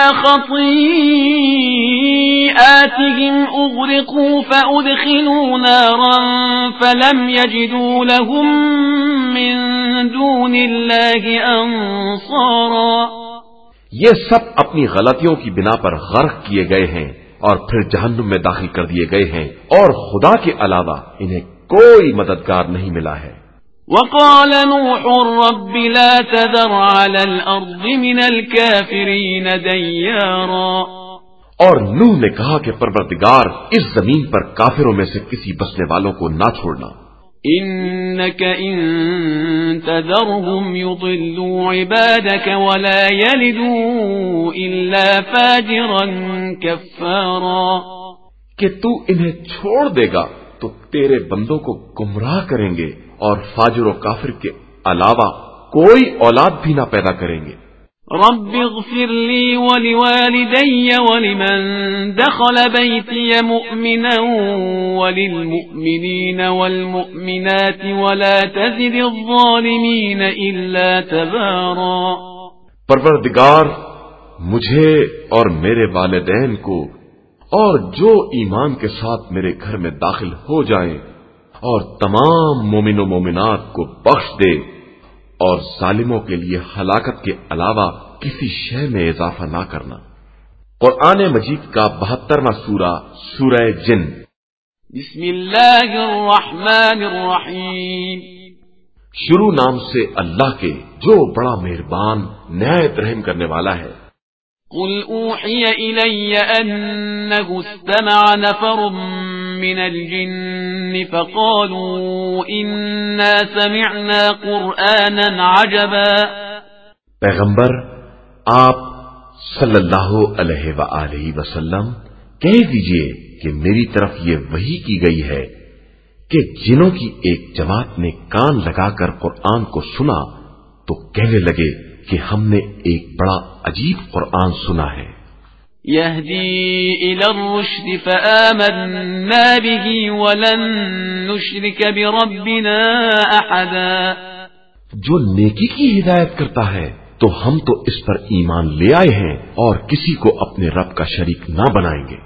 خطيئاتهم أغرقوا فأدخلوا نارا فلم يجدوا لهم من دون الله أنصارا، یہ سب اپنی غلطیوں کی بنا پر غرق کیے گئے ہیں اور پھر جہنم میں داخل کر دیے گئے ہیں، اور خدا کے علاوہ انہیں کوئی مددگار نہیں ملا ہے۔ وقال نوح رب لا تذر على الأرض من الكافرين ديارا، اور نوح نے کہا کہ پروردگار اس زمین پر کافروں میں سے کسی بسنے والوں کو نہ چھوڑنا۔ إنك إن تذرهم يضلوا عبادك ولا يلدوا إلا فاجرا كفارا، کہ تو انہیں چھوڑ دے گا تو تیرے بندوں کو گمراہ کریں گے اور فاجر و کافر کے علاوہ کوئی اولاد بھی نہ پیدا کریں گے۔ رب اغفر لي ولوالدي ولمن دخل بيتي مؤمنا وللمؤمنين والمؤمنات ولا تزد الظالمين إلا تبارا، پروردگار مجھے اور میرے والدین کو اور جو ایمان کے ساتھ میرے گھر میں داخل ہو جائیں اور تمام مومن و مومنات کو بخش دے، اور ظالموں کے لیے ہلاکت کے علاوہ کسی شے میں اضافہ نہ کرنا۔ قرآن مجید کا بہترواں سورہ سورہ جن۔ بسم اللہ الرحمن الرحیم، شروع نام سے اللہ کے جو بڑا مہربان نہایت رحم کرنے والا ہے۔ قل اوحی الی انہ استمع نفر من الجن فقالوا انا سمعنا قرآنا عجبا، پیغمبر آپ صلی اللہ علیہ وآلہ وسلم کہہ دیجئے کہ میری طرف یہ وحی کی گئی ہے کہ جنوں کی ایک جماعت نے کان لگا کر قرآن کو سنا تو کہنے لگے کہ ہم نے ایک بڑا عجیب قرآن سنا ہے۔ يهدي إلى الرشد فآمنا به ولن نشرك بربنا أحدا، جو نیکی کی ہدایت کرتا ہے تو ہم تو اس پر ایمان لے آئے ہیں اور کسی کو اپنے رب کا شریک نہ بنائیں گے۔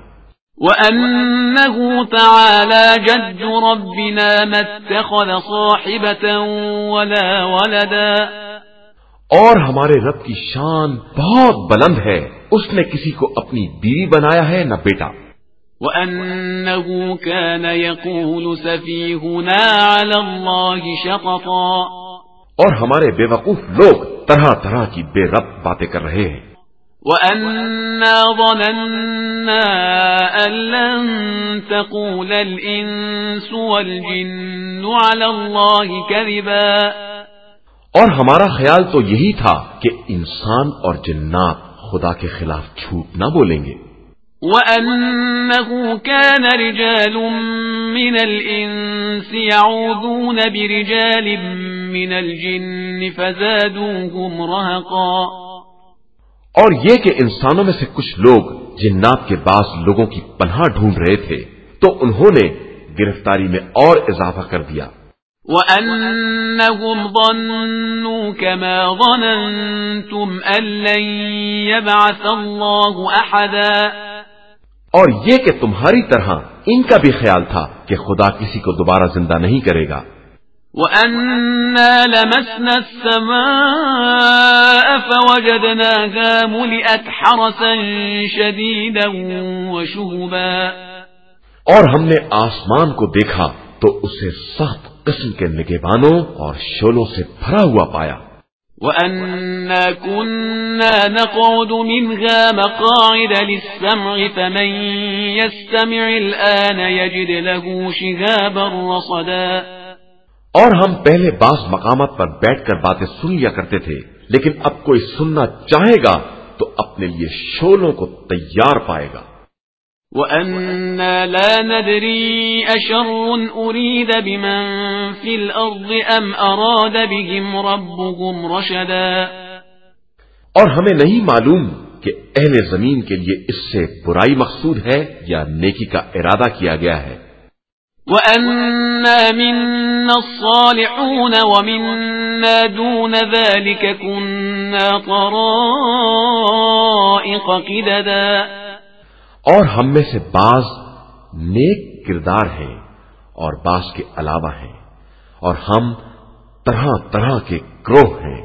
وأنه تعالى جد ربنا ما اتخذ صاحبة ولا ولدا، اور ہمارے رب کی شان بہت بلند ہے، اس نے کسی کو اپنی بیوی بنایا ہے نہ بیٹا۔ وأنه كان يقول سفيهنا على الله شططا، اور ہمارے بے وقوف لوگ طرح طرح کی بے رب باتیں کر رہے ہیں۔ وَأَنَّا ظَنَنَّا أَن لَّن تَقُولَ الْإِنسُ وَالْجِنُّ عَلَى اللَّهِ كَذِبًا، اور ہمارا خیال تو یہی تھا کہ انسان اور جنات خدا کے خلاف جھوٹ نہ بولیں گے۔ وَأَنَّهُ كَانَ رِجَالٌ مِّنَ الْإِنسِ يَعُوذُونَ بِرِجَالٍ مِّنَ الْجِنِّ فَزَادُوهُمْ رَهَقًا، اور یہ کہ انسانوں میں سے کچھ لوگ جنات کے بعض لوگوں کی پناہ ڈھونڈ رہے تھے تو انہوں نے گرفتاری میں اور اضافہ کر دیا۔ وَأَنَّهُمْ ظَنُّوا كَمَا ظَنَنْتُمْ أَن لَّن يَبْعَثَ اللَّهُ أَحَدًا، اور یہ کہ تمہاری طرح ان کا بھی خیال تھا کہ خدا کسی کو دوبارہ زندہ نہیں کرے گا۔ وَأَنَّا لَمَسْنَا السَّمَاءَ فَوَجَدْنَاهَا مُلِئَتْ حَرَسًا شَدِيدًا وَشُهُبًا، اور ہم نے آسمان کو دیکھا تو اسے سخت قسم کے نگہبانوں اور شولوں سے بھرا ہوا پایا۔ وَأَنَّا كُنَّا نَقْعُدُ مِنْهَا مَقَاعِدَ لِلسَّمْعِ فَمَنْ يَسْتَمِعِ الْآنَ يَجِدْ لَهُ شِهَابًا رَصَدًا، اور ہم پہلے بعض مقامات پر بیٹھ کر باتیں سن لیا کرتے تھے، لیکن اب کوئی سننا چاہے گا تو اپنے لیے شولوں کو تیار پائے گا۔ وَأَنَّا لَا نَدْرِي أَشَرٌّ أُرِيدَ بِمَن فِي الْأَرْضِ أَمْ أَرَادَ بِهِمْ رَبُّهُمْ رَشَدًا، اور ہمیں نہیں معلوم کہ اہل زمین کے لیے اس سے برائی مقصود ہے یا نیکی کا ارادہ کیا گیا ہے۔ وَأَنَّا مِنَّا الصَّالِحُونَ وَمِنَّا دُونَ ذَلِكَ كُنَّا طَرَائِقَ قِدَدًا، اور ہم میں سے بعض نیک کردار ہیں اور بعض کے علاوہ ہیں، اور ہم طرح طرح کے گروہ ہیں۔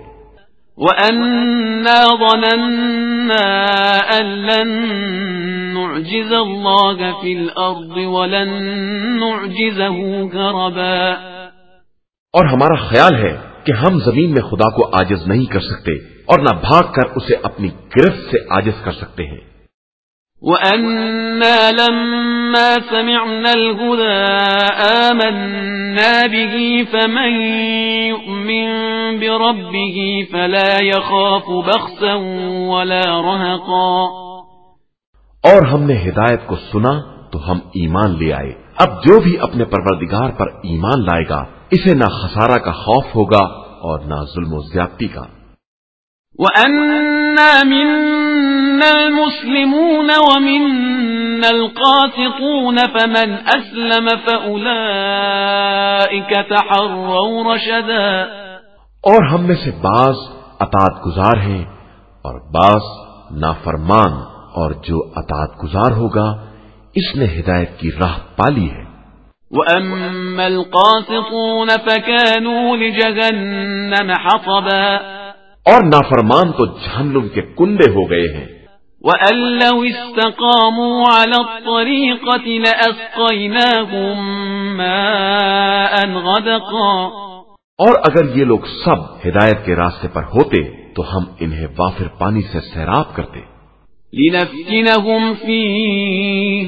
وَأَنَّا ظَنَنَّا أَن لَّن نُّعْجِزَ اللَّهَ فِي الْأَرْضِ وَلَن نُّعْجِزَهُ هَرَبًا، اور ہمارا خیال ہے کہ ہم زمین میں خدا کو عاجز نہیں کر سکتے اور نہ بھاگ کر اسے اپنی گرفت سے عاجز کر سکتے ہیں۔ وَأَنَّا لَمَّا سَمِعْنَا الْهُدَىٰ آمَنَّا بِهِ فَمَن يُؤْمِن بِرَبِّهِ فَلَا يَخَافُ بَخْسًا وَلَا رَهَقًا، اور ہم نے ہدایت کو سنا تو ہم ایمان لے آئے، اب جو بھی اپنے پروردگار پر ایمان لائے گا اسے نہ خسارہ کا خوف ہوگا اور نہ ظلم و زیادتی کا۔ وَأَنَّا مِنَّا الْمُسْلِمُونَ وَمِنَّا الْقَاسِطُونَ فَمَنْ أَسْلَمَ فَأُولَئِكَ تَحَرَّوْا رَشَدًا، اور ہم میں سے بعض اطاعت گزار ہیں اور بعض نافرمان، اور جو اطاعت گزار ہوگا اس نے ہدایت کی راہ پالی ہے۔ وَأَمَّا الْقَاسِطُونَ فَكَانُوا لِجَهَنَّمَ حَطَبًا، اور نافرمان تو جہنم کے کنڈے ہو گئے ہیں۔ وَأَن لَّوْ اسْتَقَامُوا عَلَى الطَّرِيقَةِ لَأَسْقَيْنَاهُم مَّاءً غَدَقًا، اور اگر یہ لوگ سب ہدایت کے راستے پر ہوتے تو ہم انہیں وافر پانی سے سیراب کرتے۔ لِنَفْتِنَهُمْ فِيهِ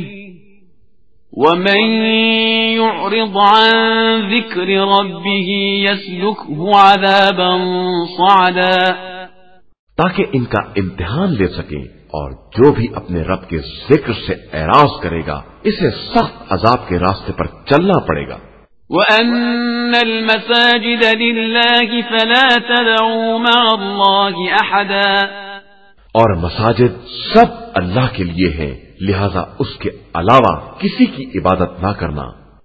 وَمَن يُعْرِضْ عَن ذِكْرِ رَبِّهِ يَسْلُكْهُ عَذَابًا صَعَدًا، تاکہ ان کا امتحان لے سکیں، اور جو بھی اپنے رب کے ذکر سے اعراض کرے گا اسے سخت عذاب کے راستے پر چلنا پڑے گا۔ وَأَنَّ الْمَسَاجِدَ لِلَّهِ فَلَا تَدْعُوا مَعَ اللَّهِ أَحَدًا، اور مساجد سب اللہ کے لیے ہیں، لہذا اس کے علاوہ کسی کی عبادت نہ کرنا۔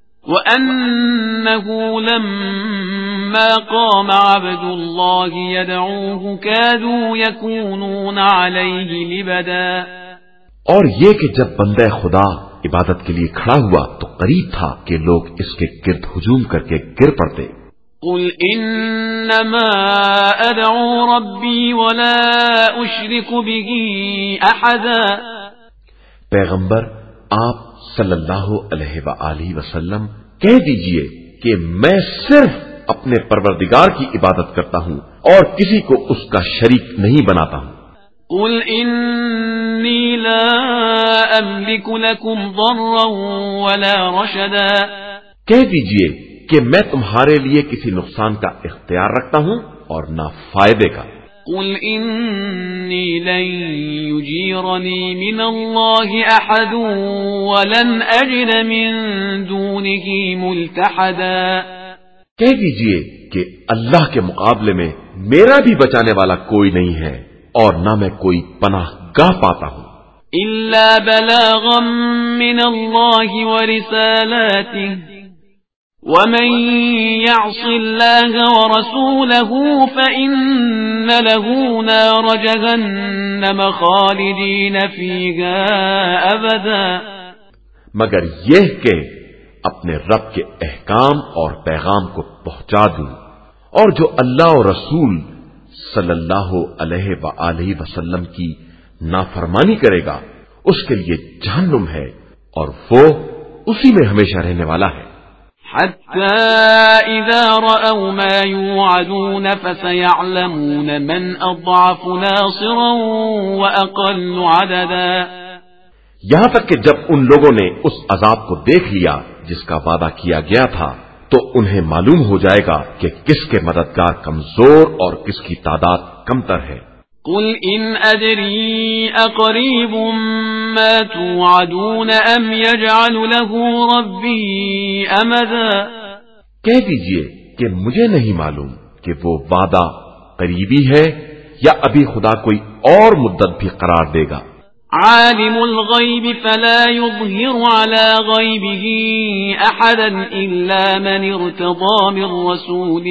وَأَنَّهُ لَمَّا قَامَ عَبْدُ اللَّهِ يَدْعُوهُ كَادُوا يَكُونُونَ عَلَيْهِ لِبَدًا، اور یہ کہ جب بندہ خدا عبادت کے لیے کھڑا ہوا تو قریب تھا کہ لوگ اس کے گرد ہجوم کر کے گر پڑتے۔ قُلْ إِنَّمَا أَدْعُو رَبِّي وَلَا أُشْرِكُ بِهِ أَحَدًا، پیغمبر آپ صلی اللہ علیہ وآلہ وسلم کہہ دیجئے کہ میں صرف اپنے پروردگار کی عبادت کرتا ہوں اور کسی کو اس کا شریک نہیں بناتا ہوں۔ قُلْ إِنِّي لَا أَمْلِكُ لَكُمْ ضَرًّا وَلَا رَشَدًا، کہہ دیجئے کہ میں تمہارے لیے کسی نقصان کا اختیار رکھتا ہوں اور نہ فائدے کا۔ قُلْ إِنِّي لَن يُجِيرَنِي مِنَ اللَّهِ أَحَدٌ وَلَنْ أَجِدَ مِن دُونِهِ مُلْتَحَدًا، کہہ دیجئے کہ اللہ کے مقابلے میں میرا بھی بچانے والا کوئی نہیں ہے اور نہ میں کوئی پناہ گاہ پاتا ہوں۔ إِلَّا بَلَاغًا مِّنَ اللَّهِ وَرِسَالَاتِهِ ومن يعص الله ورسوله فإن له نار جهنم خالدين فيها أبدا، مگر یہ کہ اپنے رب کے احکام اور پیغام کو پہنچا دوں، اور جو اللہ اور رسول صلی اللہ علیہ وآلہ وسلم کی نافرمانی کرے گا اس کے لیے جہنم ہے اور وہ اسی میں ہمیشہ رہنے والا ہے۔ حتى إذا رأوا ما يوعدون فسيعلمون من أضعف ناصرا وأقل عددا، یہاں تک کہ جب ان لوگوں نے اس عذاب کو دیکھ لیا جس کا وعدہ کیا گیا تھا تو انہیں معلوم ہو جائے گا کہ کس کے مددگار کمزور اور کس کی تعداد کمتر ہے۔ قل إن أدري أقريب ما توعدون أم يجعل له ربي أمدا، کہہ دیجئے کہ مجھے نہیں معلوم کہ وہ وعدہ قریبی ہے یا ابھی خدا کوئی اور مدت بھی قرار دے گا۔ عالم الغيب فلا يظهر على غيبه أحدا إلا من ارتضى من رسول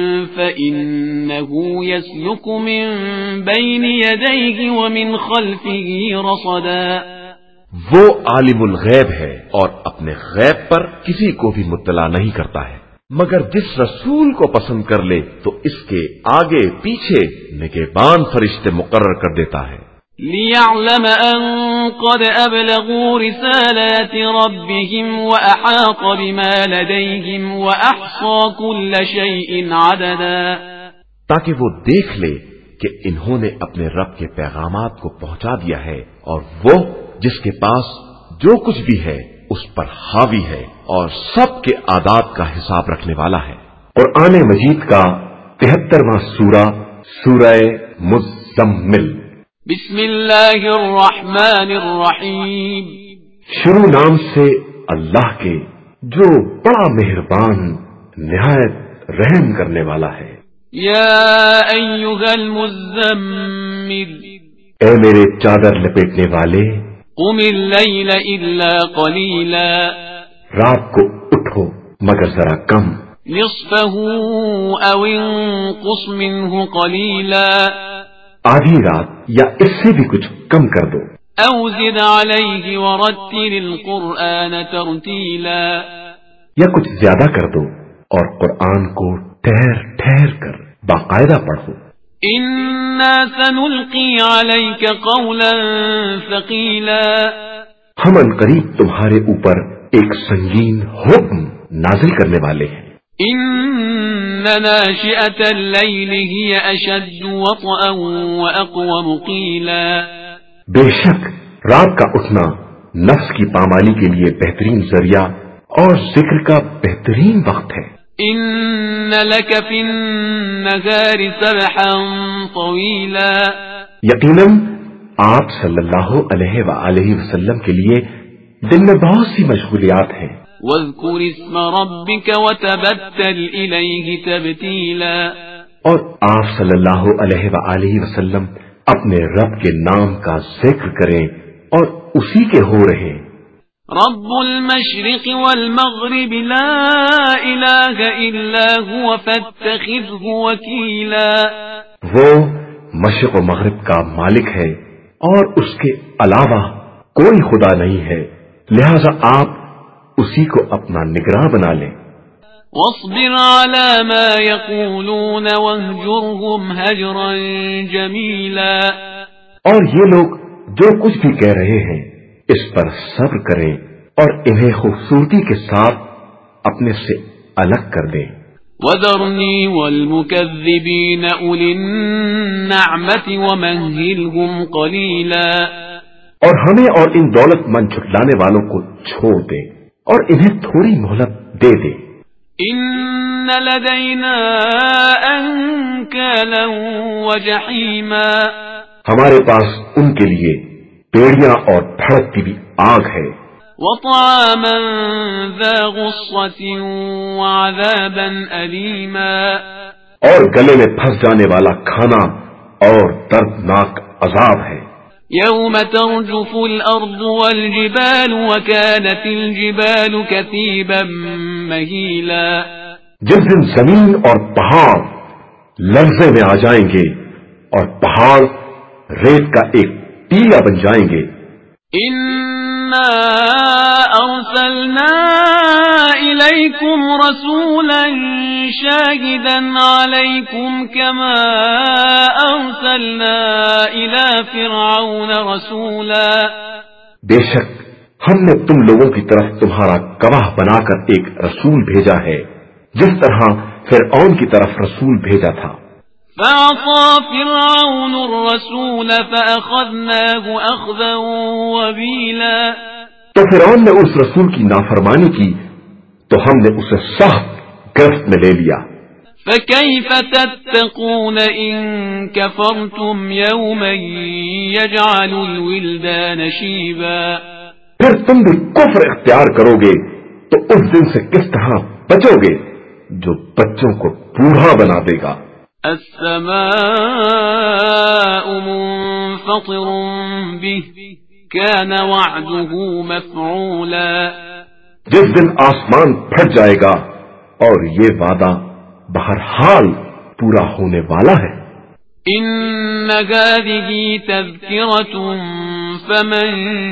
فإنه يسلك من بين يديه ومن خلفه رصدا، وہ عالم الغیب ہے اور اپنے غیب پر کسی کو بھی مطلع نہیں کرتا ہے مگر جس رسول کو پسند کر لے تو اس کے آگے پیچھے نگہبان فرشتے مقرر کر دیتا ہے۔ لِيَعْلَمَ أَن قَدْ أَبْلَغُوا رِسَالَاتِ رَبِّهِمْ وَأَحَاطَ بِمَا لَدَيْهِمْ وَأَحْصَى كُلَّ شَيْءٍ عَدَدًا، تاکہ وہ دیکھ لے کہ انہوں نے اپنے رب کے پیغامات کو پہنچا دیا ہے اور وہ جس کے پاس جو کچھ بھی ہے اس پر حاوی ہے اور سب کے اعداد کا حساب رکھنے والا ہے۔ قرآن مجید کا تہترواں سورہ سورہ مزمل۔ بسم اللہ الرحمن الرحیم، شروع نام سے اللہ کے جو بڑا مہربان نہایت رحم کرنے والا ہے۔ یا ایھا المزمل، اے میرے چادر لپیٹنے والے، قم اللیل الا قلیلا، رات کو اٹھو مگر ذرا کم، نصفہ او انقص منہ قلیلا، آدھی رات یا اس سے بھی کچھ کم کر دو، او زد علیہ ورتل القرآن ترتیلا، یا کچھ زیادہ کر دو اور قرآن کو ٹھہر ٹھہر کر باقاعدہ پڑھو۔ انا سنلقی علیک قولا ثقیلا، ہم ان قریب تمہارے اوپر ایک سنگین حکم نازل کرنے والے ہیں۔ ان ناشئة اللیل ہی اشد وطئا واقوم قیلا، بے شک رات کا اٹھنا نفس کی پامالی کے لیے بہترین ذریعہ اور ذکر کا بہترین وقت ہے۔ ان لک فی النہار سبحا طویلا، یقیناً آپ صلی اللہ علیہ وآلہ وسلم کے لیے دن میں بہت سی مشغولیات ہیں۔ واذکر اسم ربک وتبتل الیہ تبتیلا، اور آپ صلی اللہ علیہ وآلہ وسلم اپنے رب کے نام کا ذکر کریں اور اسی کے ہو رہے۔ رب المشرق والمغرب لا الہ الا هو فاتخذه وکیلا، وہ مشرق و مغرب کا مالک ہے اور اس کے علاوہ کوئی خدا نہیں ہے، لہذا آپ اسی کو اپنا نگراں بنا لیں۔ واصبر على ما يقولون واهجرهم هجرا جميلا، اور یہ لوگ جو کچھ بھی کہہ رہے ہیں اس پر صبر کریں اور انہیں خوبصورتی کے ساتھ اپنے سے الگ کر دیں۔ وذرنی والمکذبین اولی النعمت ومہلهم قلیلا، اور ہمیں اور ان دولت مند جھٹلانے والوں کو چھوڑ دیں اور انہیں تھوڑی مہلت دے دیں۔ ان لدینا انکالا وجحیما، ہمارے پاس ان کے لیے پیڑیاں اور بھڑکتی بھی آگ ہے۔ وطعاما ذا غصة وعذابا أليما، اور گلے میں پھنس جانے والا کھانا اور دردناک عذاب ہے۔ يوم ترجف الأرض والجبال وكانت الجبال كثيبا مهيلا. جس دن زمین اور پہاڑ لرزے میں آ جائیں گے اور پہاڑ ریت کا ایک ٹیلا بن جائیں گے. إنا أرسلنا إليكم رسولا شاهدا عليكم كما أرسلنا إلى فرعون رسولا. بے شک ہم نے تم لوگوں کی طرف تمہارا گواہ بنا کر ایک رسول بھیجا ہے جس طرح فرعون کی طرف رسول بھیجا تھا. فعصى فرعون الرسول فأخذناه أخذا وبيلا. تو فرعون نے اس رسول کی نافرمانی کی تو ہم نے اسے سخت گرفت میں لے لیا. فكيف تتقون إن كفرتم يوما يجعل الولدان شيبا. پھر تم بھی کفر اختیار کرو گے تو اس دن سے کس طرح بچو گے جو بچوں کو بوڑھا بنا دے گا. السماء منفطر به كان وعده مفعولا. جس دن آسمان پھٹ جائے گا اور یہ وعدہ بہرحال پورا ہونے والا ہے. ان هذه تذكرة فمن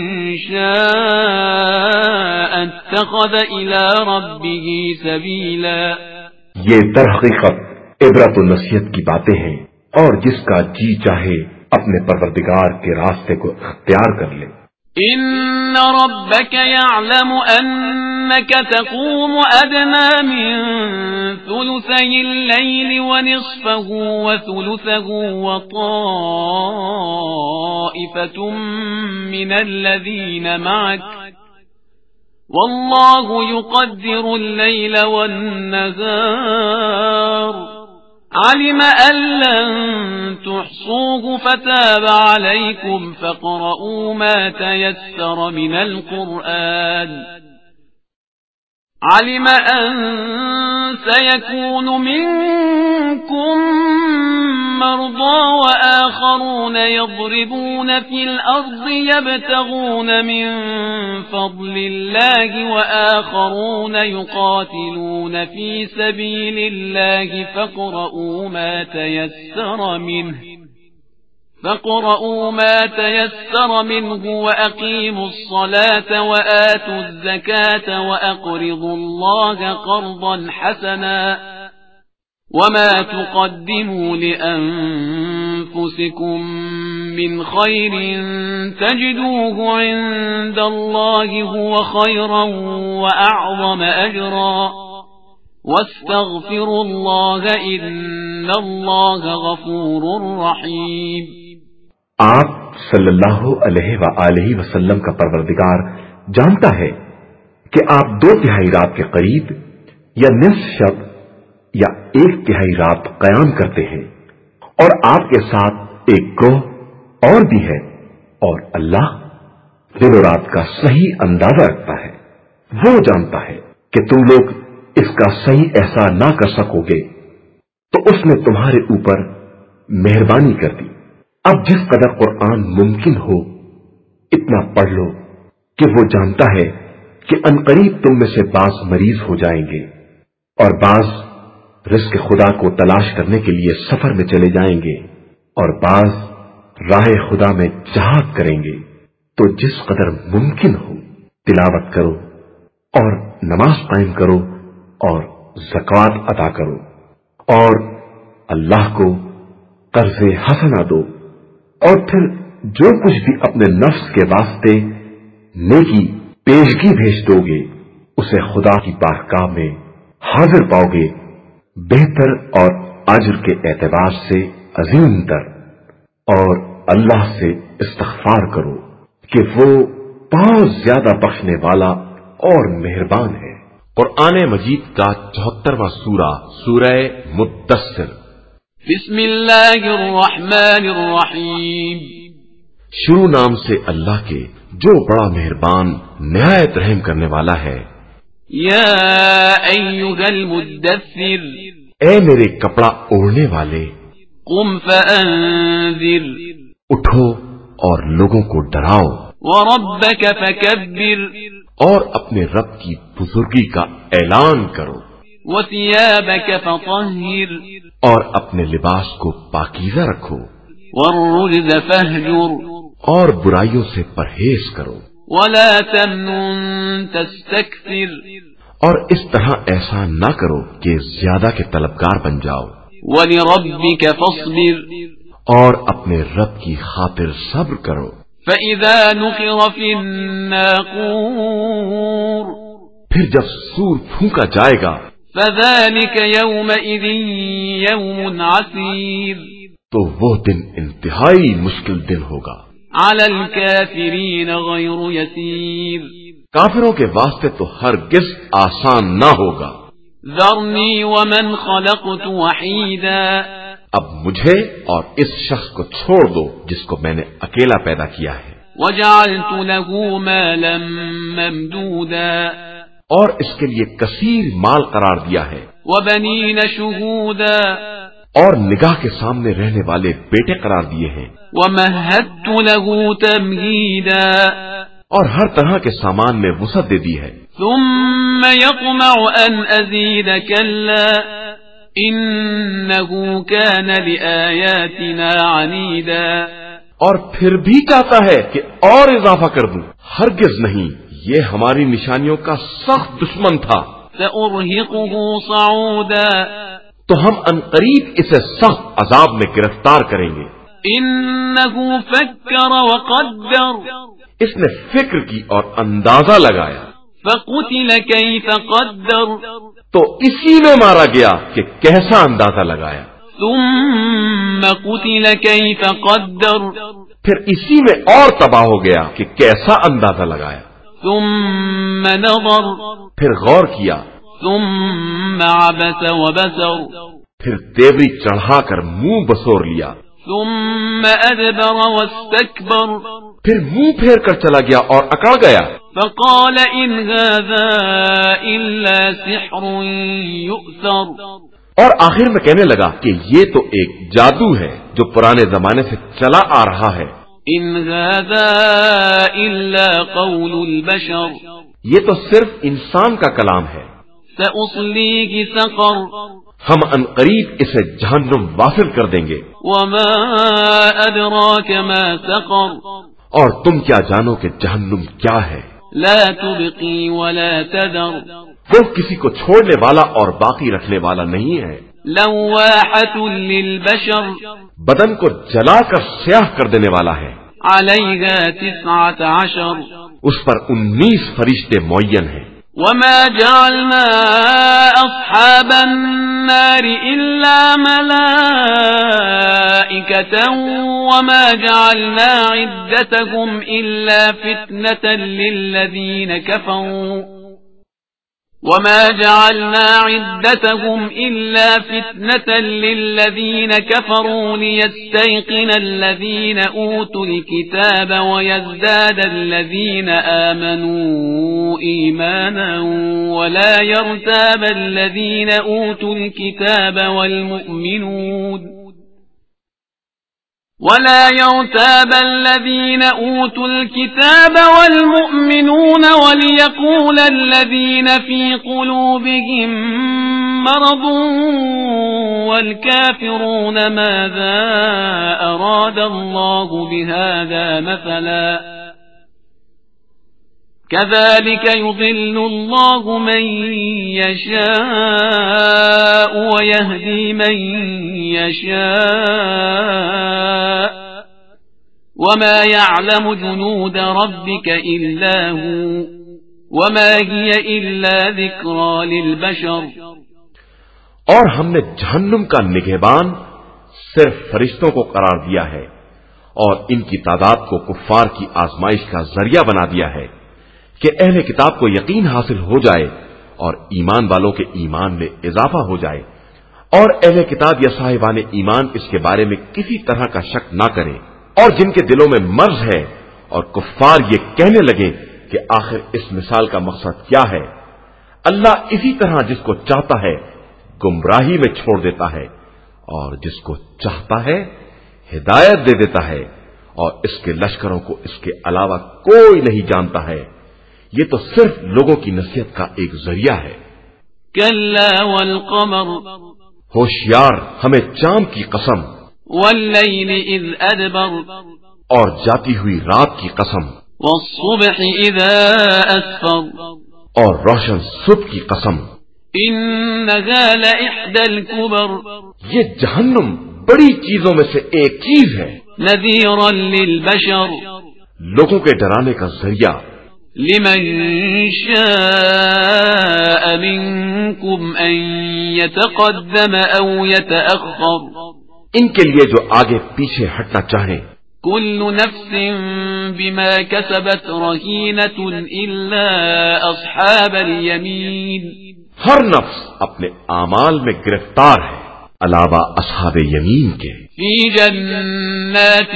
شاء اتخذ الى ربه سبيلا. یہ در حقیقت عبرت و نصیحت کی باتیں ہیں اور جس کا جی چاہے اپنے پروردگار کے راستے کو اختیار کر لے. ان ربك يعلم انك تقوم ادنى من ثلثي الليل ونصفه وثلثه وطائفة من الذين معك والله يقدر الليل والنهار علم أن لن تحصوه فتاب عليكم فاقرؤوا ما تيسر من القرآن علم أن سيكون منكم مرضى وآخرون يضربون في الأرض يبتغون من فضل الله وآخرون يقاتلون في سبيل الله فاقرؤوا ما تيسر منه فاقرؤوا ما تيسر منه وأقيموا الصلاة وآتوا الزكاة وأقرضوا الله قرضا حسنا وما تقدموا لأنفسكم من خير تجدوه عند الله هو خيرا وأعظم أجرا واستغفروا الله إن الله غفور رحيم. آپ صلی اللہ علیہ وآلہ وسلم کا پروردگار جانتا ہے کہ آپ دو تہائی رات کے قریب یا نصف شب یا ایک تہائی رات قیام کرتے ہیں اور آپ کے ساتھ ایک گروہ اور بھی ہے اور اللہ دن و رات کا صحیح اندازہ رکھتا ہے. وہ جانتا ہے کہ تم لوگ اس کا صحیح احسان نہ کر سکو گے تو اس نے تمہارے اوپر مہربانی کر دی. اب جس قدر قرآن ممکن ہو اتنا پڑھ لو کہ وہ جانتا ہے کہ عنقریب تم میں سے بعض مریض ہو جائیں گے اور بعض رزق خدا کو تلاش کرنے کے لیے سفر میں چلے جائیں گے اور بعض راہ خدا میں جہاد کریں گے. تو جس قدر ممکن ہو تلاوت کرو اور نماز قائم کرو اور زکوٰۃ ادا کرو اور اللہ کو قرض حسنہ دو اور پھر جو کچھ بھی اپنے نفس کے واسطے نیکی پیشگی بھیج دو گے اسے خدا کی بارگاہ میں حاضر پاؤ گے بہتر اور اجر کے اعتبار سے عظیم تر. اور اللہ سے استغفار کرو کہ وہ بہت زیادہ بخشنے والا اور مہربان ہے. قرآن مجید کا چوہترواں سورہ سورہ مدثر. بسم اللہ الرحمن الرحیم. شروع نام سے اللہ کے جو بڑا مہربان نہایت رحم کرنے والا ہے. یا ایھا المدثر. اے میرے کپڑا اوڑھنے والے. قم فانذر. اٹھو اور لوگوں کو ڈراؤ، وَرَبَّكَ فَكَبِّرْ، اور اپنے رب کی بزرگی کا اعلان کرو، وَثِيَابَكَ فَطَهِّرْ، اور اپنے لباس کو پاکیزہ رکھو، وَالرُّجْزَ فَاهْجُرْ، اور برائیوں سے پرہیز کرو، وَلَا تَمْنُن تَسْتَكْثِرْ، اور اس طرح احسان نہ کرو کہ زیادہ کے طلبگار بن جاؤ، وَلِرَبِّكَ فَاصْبِرْ، اور اپنے رب کی خاطر صبر کرو۔ فَإِذَا نُقِرَ فِي النَّاقُورِ، پھر جب سور پھونکا جائے گا، فَذَلِكَ يَوْمَئِذٍ يَوْمٌ عَسِيرٌ، تو وہ دن انتہائی مشکل دن ہوگا، عَلَى الْكَافِرِينَ غَيْرُ يَسِيرٌ، کافروں کے واسطے تو ہرگز آسان نہ ہوگا۔ ذَرْنِي وَمَنْ خَلَقْتُ وَحِيدًا، اب مجھے اور اس شخص کو چھوڑ دو جس کو میں نے اکیلا پیدا کیا ہے، وَجَعَلْتُ لَهُ مَالًا مَمْدُودًا، اور اس کے لیے کثیر مال قرار دیا ہے، وَبَنِينَ شُهُودًا، اور نگاہ کے سامنے رہنے والے بیٹے قرار دیے ہیں، وَمَهَّدتُّ لَهُ تَمْهِيدًا، اور ہر طرح کے سامان میں وسعت دے دی ہے۔ ثُمَّ يَطْمَعُ أَنْ أَزِيدَ كَلَّا إِنَّهُ كَانَ لِآيَاتِنَا عَنِيدًا، اور پھر بھی چاہتا ہے کہ اور اضافہ کر دوں، ہرگز نہیں، یہ ہماری نشانیوں کا سخت دشمن تھا۔ سَأُرْهِقُهُ صَعُودًا، تو ہم عنقریب اسے سخت عذاب میں گرفتار کریں گے۔ إِنَّهُ فَكَّرَ وَقَدَّرَ، اس نے فکر کی اور اندازہ لگایا، فَقُتِلَ كَيْفَ قَدَّرَ، تو اسی میں مارا گیا کہ کیسا اندازہ لگایا۔ ثُمَّ قُتِلَ كَيْفَ قَدَّرَ، پھر اسی میں اور تباہ ہو گیا کہ کیسا اندازہ لگایا۔ ثُمَّ نَظَرَ، پھر غور کیا، ثُمَّ عَبَسَ وَبَسَرَ، پھر تیوری چڑھا کر منہ بسور لیا، ثُمَّ أَدْبَرَ وَاسْتَكْبَرَ، پھر منہ پھیر کر چلا گیا اور اکڑ گیا۔ فَقَالَ إِنْ هَذَا إِلَّا سِحْرٌ يُؤْثَرُ، اور آخر میں کہنے لگا کہ یہ تو ایک جادو ہے جو پرانے زمانے سے چلا آ رہا ہے۔ إِنْ هَذَا إِلَّا قَوْلُ الْبَشَرِ، یہ تو صرف انسان کا کلام ہے۔ سَأُصْلِيهِ سَقَرَ، ہم عنقریب اسے جہنم واصل کر دیں گے۔ وَمَا أَدْرَاكَ مَا سَقَرُ، اور تم کیا جانو کہ جہنم کیا ہے؟ لَا تُبْقِي وَلَا تَذَرُ، وہ کسی کو چھوڑنے والا اور باقی رکھنے والا نہیں ہے۔ لَوَّاحَةٌ لِلْبَشَرِ، بدن کو جلا کر سیاہ کر دینے والا ہے۔ عَلَيْهَا تِسْعَةَ عَشَرَ، اس پر انیس فرشتے معین ہیں۔ وَمَا جَعَلْنَا أَصْحَابَ النَّارِ إِلَّا مَلَائِكَةً وَمَا جَعَلْنَا عِدَّتَهُمْ إِلَّا فِتْنَةً لِلَّذِينَ كَفَرُوا وَمَا جَعَلْنَا عِدَّتَهُمْ إِلَّا فِتْنَةً لِلَّذِينَ كَفَرُوا لِيَسْتَيْقِنَ الَّذِينَ أُوتُوا الْكِتَابَ وَيَزْدَادَ الَّذِينَ آمَنُوا إِيمَانًا وَلَا يَرْتَابَ الَّذِينَ أُوتُوا الْكِتَابَ وَالْمُؤْمِنُونَ ولا يرتاب الذين أوتوا الكتاب والمؤمنون وليقول الذين في قلوبهم مرض والكافرون ماذا أراد الله بهذا مثلا كذلك يضل الله من يشاء ويهدي من يشاء وما يعلم جنود ربك إلا هو وما هي إلا ذكرى للبشر۔ اور ہم نے جہنم کا نگہبان صرف فرشتوں کو قرار دیا ہے اور ان کی تعداد کو کفار کی آزمائش کا ذریعہ بنا دیا ہے کہ اہل کتاب کو یقین حاصل ہو جائے اور ایمان والوں کے ایمان میں اضافہ ہو جائے، اور اہل کتاب یا صاحبان ایمان اس کے بارے میں کسی طرح کا شک نہ کریں، اور جن کے دلوں میں مرض ہے اور کفار یہ کہنے لگے کہ آخر اس مثال کا مقصد کیا ہے۔ اللہ اسی طرح جس کو چاہتا ہے گمراہی میں چھوڑ دیتا ہے اور جس کو چاہتا ہے ہدایت دے دیتا ہے، اور اس کے لشکروں کو اس کے علاوہ کوئی نہیں جانتا ہے. یہ تو صرف لوگوں کی نصیحت کا ایک ذریعہ ہے. کلا والقمر ہوشیار ہمیں چاند کی قسم. واللیل اذ ادبر اور جاتی ہوئی رات کی قسم. والصبح اذا اسفر اور روشن صبح کی قسم. انها لإحدى الكبر یہ جہنم بڑی چیزوں میں سے ایک چیز ہے. نذیرا للبشر لوگوں کے ڈرانے کا ذریعہ. لمن شاء منكم ان يتقدم او يتأخر ان کے لیے جو آگے پیچھے ہٹنا چاہیں. كل نفس بما كسبت رهينة إلا أصحاب اليمين ہر نفس اپنے اعمال میں گرفتار ہے علاوہ اصحاب یمین کے. في جنات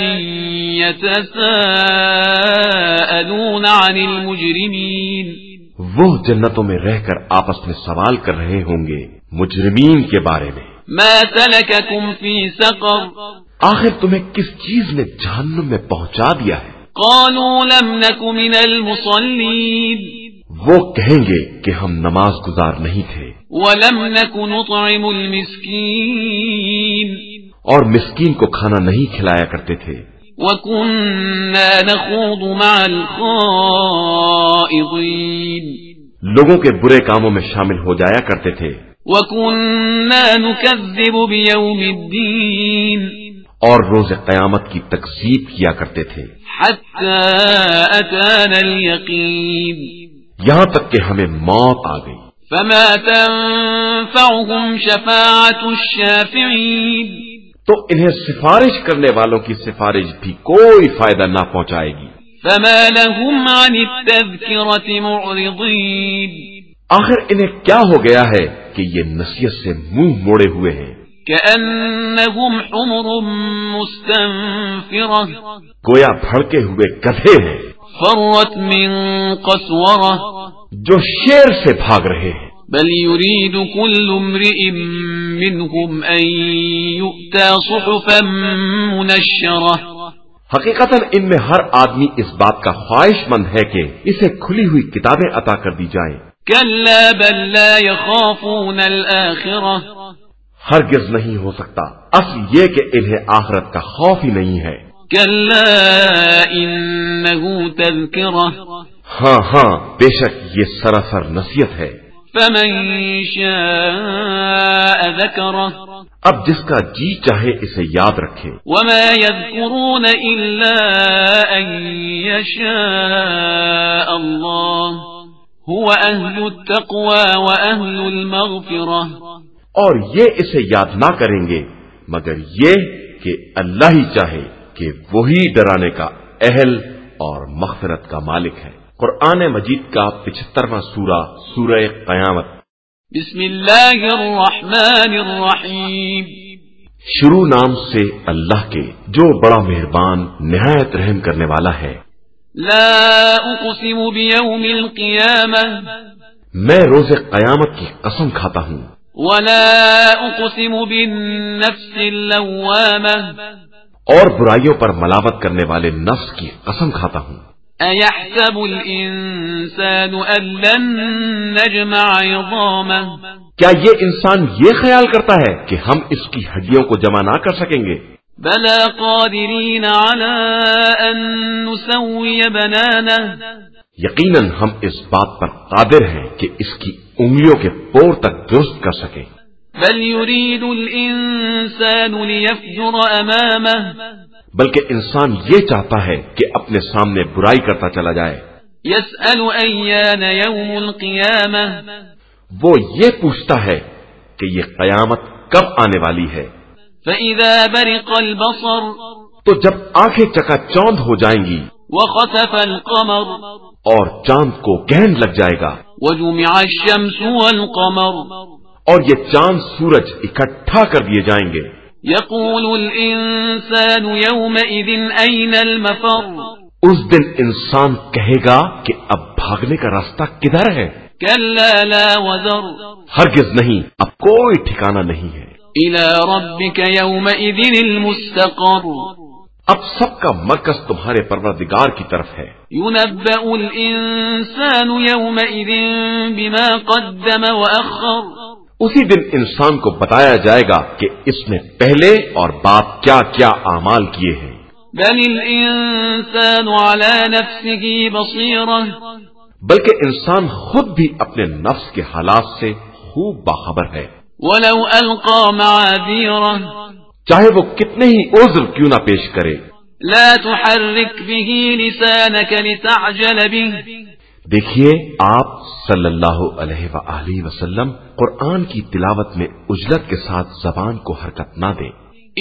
يتساءلون عن المجرمين وہ جنتوں میں رہ کر آپس میں سوال کر رہے ہوں گے مجرمین کے بارے میں. ما سلككم في سقر آخر تمہیں کس چیز نے جہنم میں پہنچا دیا ہے؟ قالوا لم نك من المصلين وہ کہیں گے کہ ہم نماز گزار نہیں تھے. ولم نك نطعم المسكين اور مسکین کو کھانا نہیں کھلایا کرتے تھے. وكنا نخوض مع الخائضين لوگوں کے برے کاموں میں شامل ہو جایا کرتے تھے. وكنا نكذب بيوم الدين اور روز قیامت کی تکذیب کیا کرتے تھے. حتى أتانا اليقين یہاں تک کہ ہمیں موت آ گئی. فما تنفعهم شفاعة الشافعين تو انہیں سفارش کرنے والوں کی سفارش بھی کوئی فائدہ نہ پہنچائے گی. فما لهم عن التذكرة معرضين آخر انہیں کیا ہو گیا ہے کہ یہ نصیحت سے منہ موڑے ہوئے ہیں. كأنهم حمر مستنفرة گویا بھڑکے ہوئے گدھے ہیں. فرت من قسورة جو شیر سے بھاگ رہے ہیں. بل يريد كل امرئ منهم أن يؤتى صحفا منشرة حقیقتاً ان میں ہر آدمی اس بات کا خواہش مند ہے کہ اسے کھلی ہوئی کتابیں عطا کر دی جائیں. كلا بل لا يخافون الآخرة ہرگز نہیں ہو سکتا. اصل یہ کہ انہیں آخرت کا خوف ہی نہیں ہے. كلا إنه تذكرة ہاں ہاں بے شک یہ سراسر نصیحت ہے. فمن شاء ذكره اب جس کا جی چاہے اسے یاد رکھے. وما يذكرون إلا أن يشاء الله هو أهل التقوى وأهل المغفرة اور یہ اسے یاد نہ کریں گے مگر یہ کہ اللہ ہی چاہے کہ وہی ڈرانے کا اہل اور مغفرت کا مالک ہے. قرآن مجید کا پچہترواں سورہ سورہ قیامت. بسم اللہ الرحمن الرحیم شروع نام سے اللہ کے جو بڑا مہربان نہایت رحم کرنے والا ہے. لا اقسم بیوم القیامہ میں روز قیامت کی قسم کھاتا ہوں. ولا اقسم بالنفس اللوامہ اور برائیوں پر ملاوت کرنے والے نفس کی قسم کھاتا ہوں. أيحسب الإنسان أن لن نجمع عظامه کیا یہ انسان یہ خیال کرتا ہے کہ ہم اس کی ہڈیوں کو جمع نہ کر سکیں گے؟ بلى قادرين على أن نسوي بنانه یقیناً ہم اس بات پر قادر ہیں کہ اس کی انگلیوں کے پور تک درست کر سکیں. بل يريد الإنسان ليفجر أمامه بلکہ انسان یہ چاہتا ہے کہ اپنے سامنے برائی کرتا چلا جائے. يسأل أيان يوم القيامة وہ یہ پوچھتا ہے کہ یہ قیامت کب آنے والی ہے. فإذا برق البصر تو جب آنکھیں چکا چوند ہو جائیں گی وخسف القمر اور چاند کو گہن لگ جائے گا وجمع الشمس والقمر اور یہ چاند سورج اکٹھا کر دیے جائیں گے. يقول الإنسان يومئذ أين المفر اس دن انسان کہے گا کہ اب بھاگنے کا راستہ کدھر ہے. كلا لا وزر ہرگز نہیں، اب کوئی ٹھکانہ نہیں ہے. إلى ربك يومئذ المستقر اب سب کا مرکز تمہارے پروردگار کی طرف ہے. ينبأ الإنسان يومئذ بما قدم وأخر. اسی دن انسان کو بتایا جائے گا کہ اس نے پہلے اور بعد کیا کیا اعمال کیے ہیں. بل الإنسان على نفسه بصيرة. بلکہ انسان خود بھی اپنے نفس کے حالات سے خوب باخبر ہے. ولو ألقى معاذيره. چاہے وہ کتنے ہی عذر کیوں نہ پیش کرے. لا تحرك به لسانك لتعجل به. دیکھیے آپ صلی اللہ علیہ وآلہ وسلم قرآن کی تلاوت میں عجلت کے ساتھ زبان کو حرکت نہ دیں.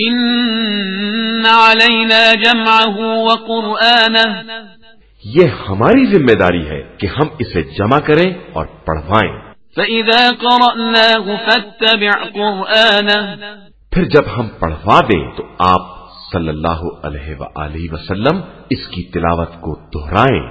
ان علینا جمعه وقرآنه. یہ ہماری ذمہ داری ہے کہ ہم اسے جمع کریں اور پڑھوائیں. فإذا قرأناه فاتبع قرآنه. پھر جب ہم پڑھوا دیں تو آپ صلی اللہ علیہ وآلہ وسلم اس کی تلاوت کو دہرائیں.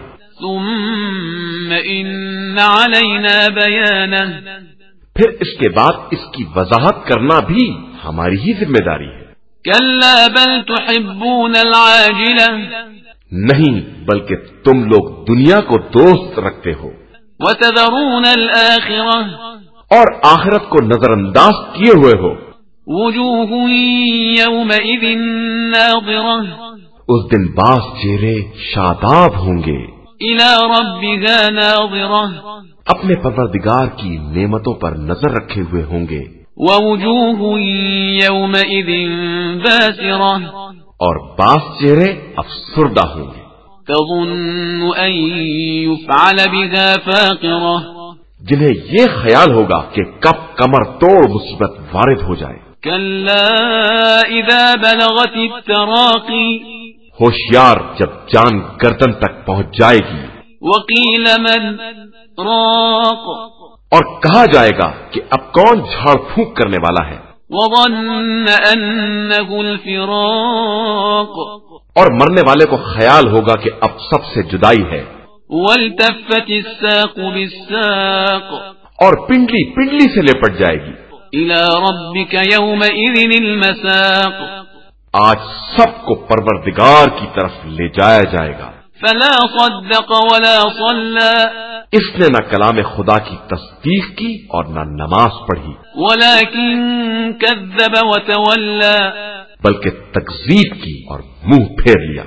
ثم ان علینا بیانه. پھر اس کے بعد اس کی وضاحت کرنا بھی ہماری ہی ذمہ داری ہے. کلا بل تحبون العاجلة. نہیں بلکہ تم لوگ دنیا کو دوست رکھتے ہو. وتذرون الآخرة. اور آخرت کو نظر انداز کیے ہوئے ہو. وجوه يومئذ ناظرة. اس دن بعض چہرے شاداب ہوں گے. إلى ربها ناظرة. اپنے پروردگار کی نعمتوں پر نظر رکھے ہوئے ہوں گے. ووجوه يومئذ باسرة. اور بعض چہرے افسردہ ہوں گے. تظن أن يفعل بها فاقرة. جنہیں یہ خیال ہوگا کہ کب کمر توڑ مصیبت وارد ہو جائے. كلا إذا بلغت التراقي. ہوشیار جب جان گردن تک پہنچ جائے گی. وقيل من راق. اور کہا جائے گا کہ اب کون جھاڑ پھونک کرنے والا ہے. وظن أنه الفراق. اور مرنے والے کو خیال ہوگا کہ اب سب سے جدائی ہے. والتفت الساق بالساق. اور پنڈلی پنڈلی سے لپٹ جائے گی. إلى ربك يومئذ المساق. آج سب کو پروردگار کی طرف لے جایا جائے گا. فلا صدق ولا صلى. اس نے نہ کلام خدا کی تصدیق کی اور نہ نماز پڑھی. ولكن كذب وتولى. بلکہ تکذیب کی اور منہ پھیر لیا.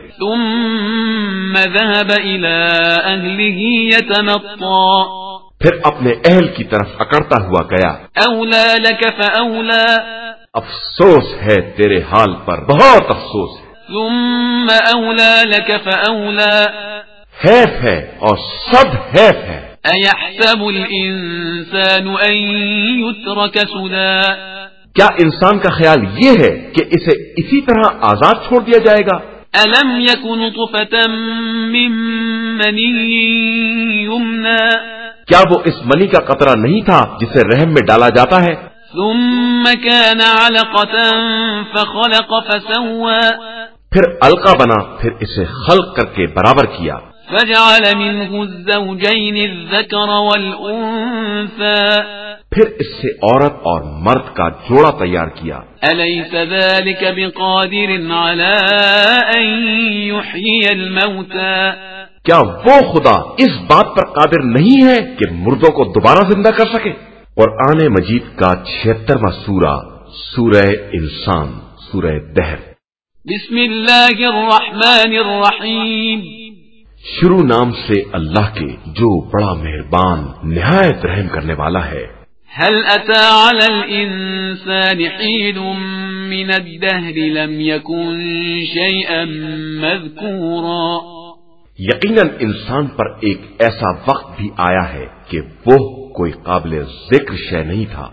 ثم ذهب إلى أهله يتمطى. پھر اپنے اہل کی طرف اکڑتا ہوا گیا. أولى لك فأولى. افسوس ہے تیرے حال پر، بہت افسوس ہے. ثم أولى لك فأولى. حیف ہے اور سب حیف ہے. أيحسب الإنسان أن يترك سدى. کیا انسان کا خیال یہ ہے کہ اسے اسی طرح آزاد چھوڑ دیا جائے گا؟ ألم يكن نطفة من مني يمنى. کیا وہ اس منی کا قطرہ نہیں تھا جسے رحم میں ڈالا جاتا ہے؟ ثم كان علقة فخلق فسوى. پھر علقہ بنا، پھر اسے خلق کر کے برابر کیا. فجعل منه الزوجين الذكر والأنثى. پھر اس سے عورت اور مرد کا جوڑا تیار کیا. أليس ذلك بقادر على أن يحيي الموتى. کیا وہ خدا اس بات پر قادر نہیں ہے کہ مردوں کو دوبارہ زندہ کر سکے؟ قرآن مجید کا چھہترواں سورہ سورہ انسان، سورہ دہر. بسم اللہ الرحمن الرحیم. شروع نام سے اللہ کے جو بڑا مہربان نہایت رحم کرنے والا ہے. هل أتى على الإنسان حين من الدهر لم يكن شيئا مذكورا. یقیناً انسان پر ایک ایسا وقت بھی آیا ہے کہ وہ کوئی قابل ذکر شے نہیں تھا.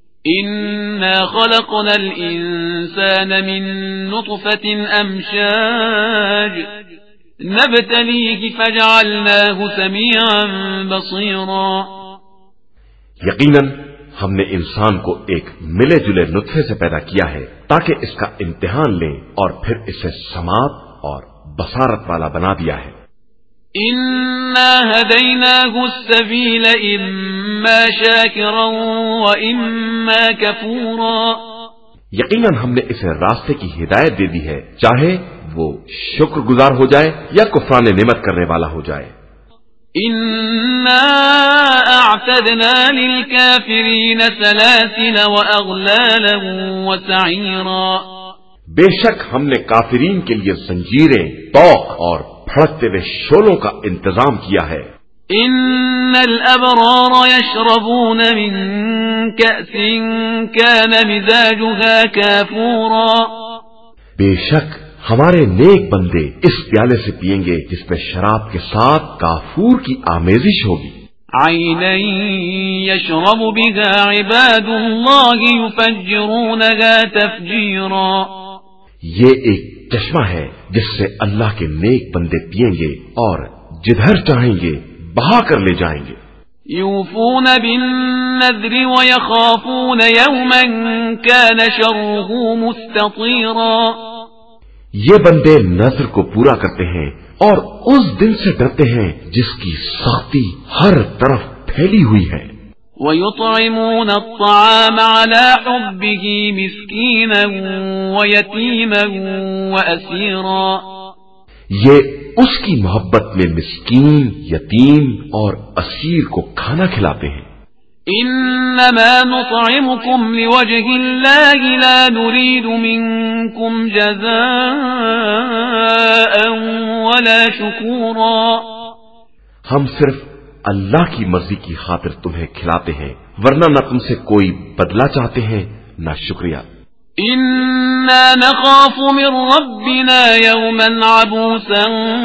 إنا خلقنا الإنسان من نطفة أمشاج نبتليه فجعلناه سميعا بصيرا. یقیناً ہم نے انسان کو ایک ملے جلے نطفے سے پیدا کیا ہے تاکہ اس کا امتحان لیں اور پھر اسے سماعت اور بصارت والا بنا دیا ہے. إنا هديناه السبيل إما شاكرا وإما كفورا. یقیناً ہم نے اسے راستے کی ہدایت دے دی ہے، چاہے وہ شکر گزار ہو جائے یا کفران نعمت کرنے والا ہو جائے۔ إنا أعتدنا للكافرين سلاسل وأغلالا وسعيرا، بے شک ہم نے کافرین کے لیے زنجیریں، طوق اور بھڑکتے ہوئے شعلوں کا انتظام کیا ہے۔ إن الأبرار يشربون من كأس كان مزاجها كافورا، بے شک ہمارے نیک بندے اس پیالے سے پیئیں گے جس میں شراب کے ساتھ کافور کی آمیزش ہوگی۔ عينا يشرب بها عباد الله يفجرونها تفجيرا، یہ ایک چشمہ ہے جس سے اللہ کے نیک بندے پیئیں گے اور جدھر چاہیں گے بہا کر لے جائیں گے۔ يوفون بالنذر ويخافون يوما كان شره مستطيرا، یہ بندے نذر کو پورا کرتے ہیں اور اس دن سے ڈرتے ہیں جس کی سختی ہر طرف پھیلی ہوئی ہے۔ ويطعمون الطعام على حبه مسكينا ويتيما وأسيرا، یہ اس کی محبت میں مسکین، یتیم اور اسیر کو کھانا کھلاتے ہیں۔ إنما نطعمكم لوجه الله لا نريد منكم جزاء ولا شكورا، ہم صرف اللہ کی مرضی کی خاطر تمہیں کھلاتے ہیں، ورنہ نہ تم سے کوئی بدلہ چاہتے ہیں نہ شکریہ۔ إنا نخاف من ربنا يوما عبوسا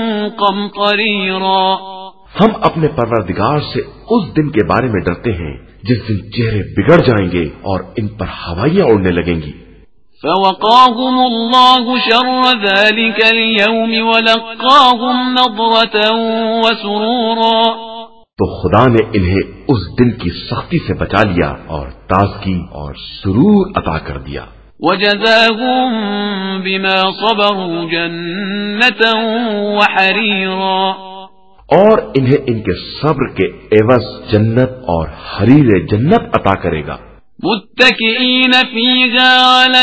قمطريرا، ہم اپنے پروردگار سے اس دن کے بارے میں ڈرتے ہیں جس دن چہرے بگڑ جائیں گے اور ان پر ہوائیاں اڑنے لگیں گی۔ فوقاهم الله شر ذلك اليوم ولقاهم نضرة وسرورا، تو خدا نے انہیں اس دن کی سختی سے بچا لیا اور تازگی اور سرور عطا کر دیا۔ وجزاهم بما صبروا جنة وحريرا، اور انہیں ان کے صبر کے عوض جنت اور حریر جنت عطا کرے گا۔ متكئين فيها على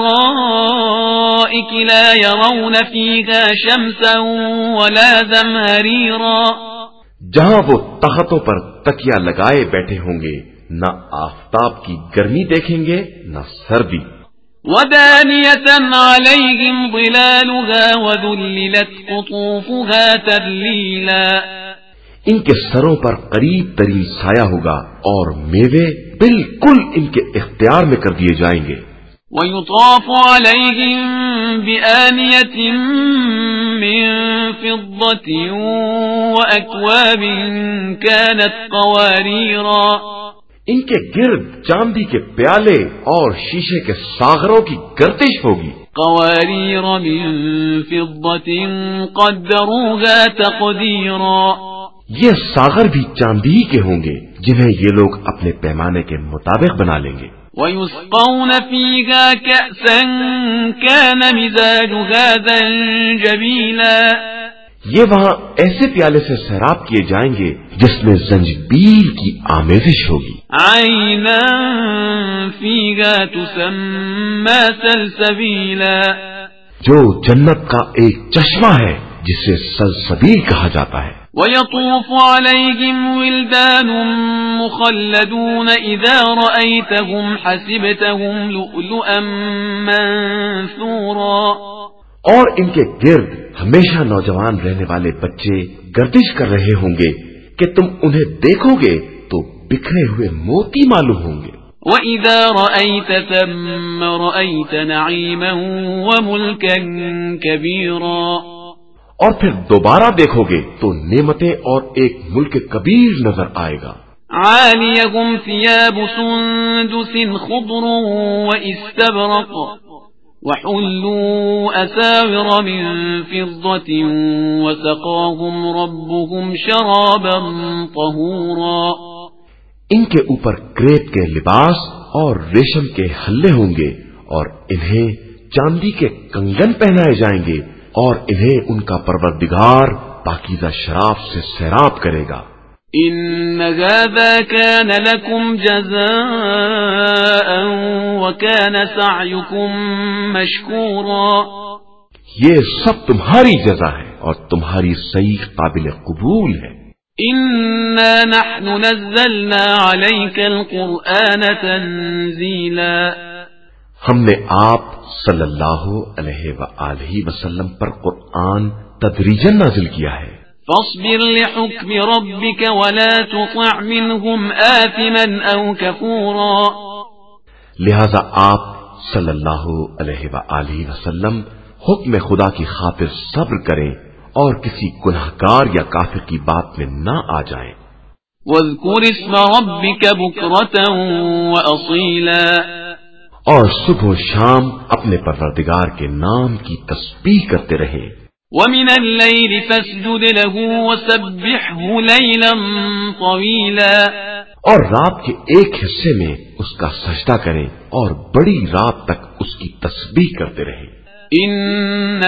الأرائك لا يرون فيها شمسا ولا زمهريرا، جہاں وہ تختوں پر تکیا لگائے بیٹھے ہوں گے، نہ آفتاب کی گرمی دیکھیں گے نہ سردی۔ ودانية عليهم ظلالها وذللت قطوفها تذليلا، ان کے سروں پر قریب ترین سایہ ہوگا اور میوے بالکل ان کے اختیار میں کر دیے جائیں گے۔ ويطاف عليهم بآنية من فضة وأكواب كانت قواريرا، ان کے گرد چاندی کے پیالے اور شیشے کے ساغروں کی گردش ہوگی۔ قوارير من فضة قدروها تقديرا، یہ ساغر بھی چاندی کے ہوں گے جنہیں یہ لوگ اپنے پیمانے کے مطابق بنا لیں گے۔ ويسقون فيها كأسا كان مزاجها زنجبيلا، یہ وہاں ایسے پیالے سے سیراب کیے جائیں گے جس میں زنجبیل کی آمیزش ہوگی۔ عينا فيها تسمى سلسبيلا، جو جنت کا ایک چشمہ ہے جسے سلسبیل کہا جاتا ہے۔ ويطوف عليهم ولدان مخلدون إذا رأيتهم حسبتهم لؤلؤا منثورا، اور ان کے گرد ہمیشہ نوجوان رہنے والے بچے گردش کر رہے ہوں گے کہ تم انہیں دیکھو گے تو بکھرے ہوئے موتی معلوم ہوں گے۔ وَإِذَا رَأَيْتَ ثَمَّ رَأَيْتَ نَعِيمًا وَمُلْكًا كَبِيرًا، اور پھر دوبارہ دیکھو گے تو نعمتیں اور ایک ملک کبیر نظر آئے گا۔ عَالِيَهُمْ ثِيَابُ سُندُسٍ خُضْرٌ وَإِسْتَبْرَقٌ وَحُلُّوا أَسَاوِرَ مِن فِضَّةٍ وَسَقَاهُمْ رَبُّهُمْ شَرَابًا طَهُورًا، ان کے اوپر کریپ کے لباس اور ریشم کے ہلے ہوں گے اور انہیں چاندی کے کنگن پہنائے جائیں گے اور انہیں ان کا پروردگار پاکیزہ شراب سے سیراب کرے گا۔ إن هذا كان لكم جزاء وكان سعيكم مشكورا. یہ سب تمہاری جزا ہے اور تمہاری صحیح قابل قبول ہے. إنا نحن نزلنا عليك القرآن تنزيلا. ہم نے آپ صلی اللہ علیہ وآلہ وسلم پر قرآن تدریجاً نازل کیا ہے. فاصبر لحكم ربك ولا تطع منهم آثما أو كفورا. لہذا آپ صلی اللہ علیہ وآلہ وسلم حکم خدا کی خاطر صبر کریں اور کسی گناہگار یا کافر کی بات میں نہ آ جائیں. واذكر اسم ربك بكرة وأصيلا. اور صبح و شام اپنے پروردگار کے نام کی تسبیح کرتے رہیں. ومن الليل فاسجد له وسبحه ليلا طويلا. اور رات کے ایک حصے میں اس کا سجدہ کریں اور بڑی رات تک اس کی تسبیح کرتے رہیں. إن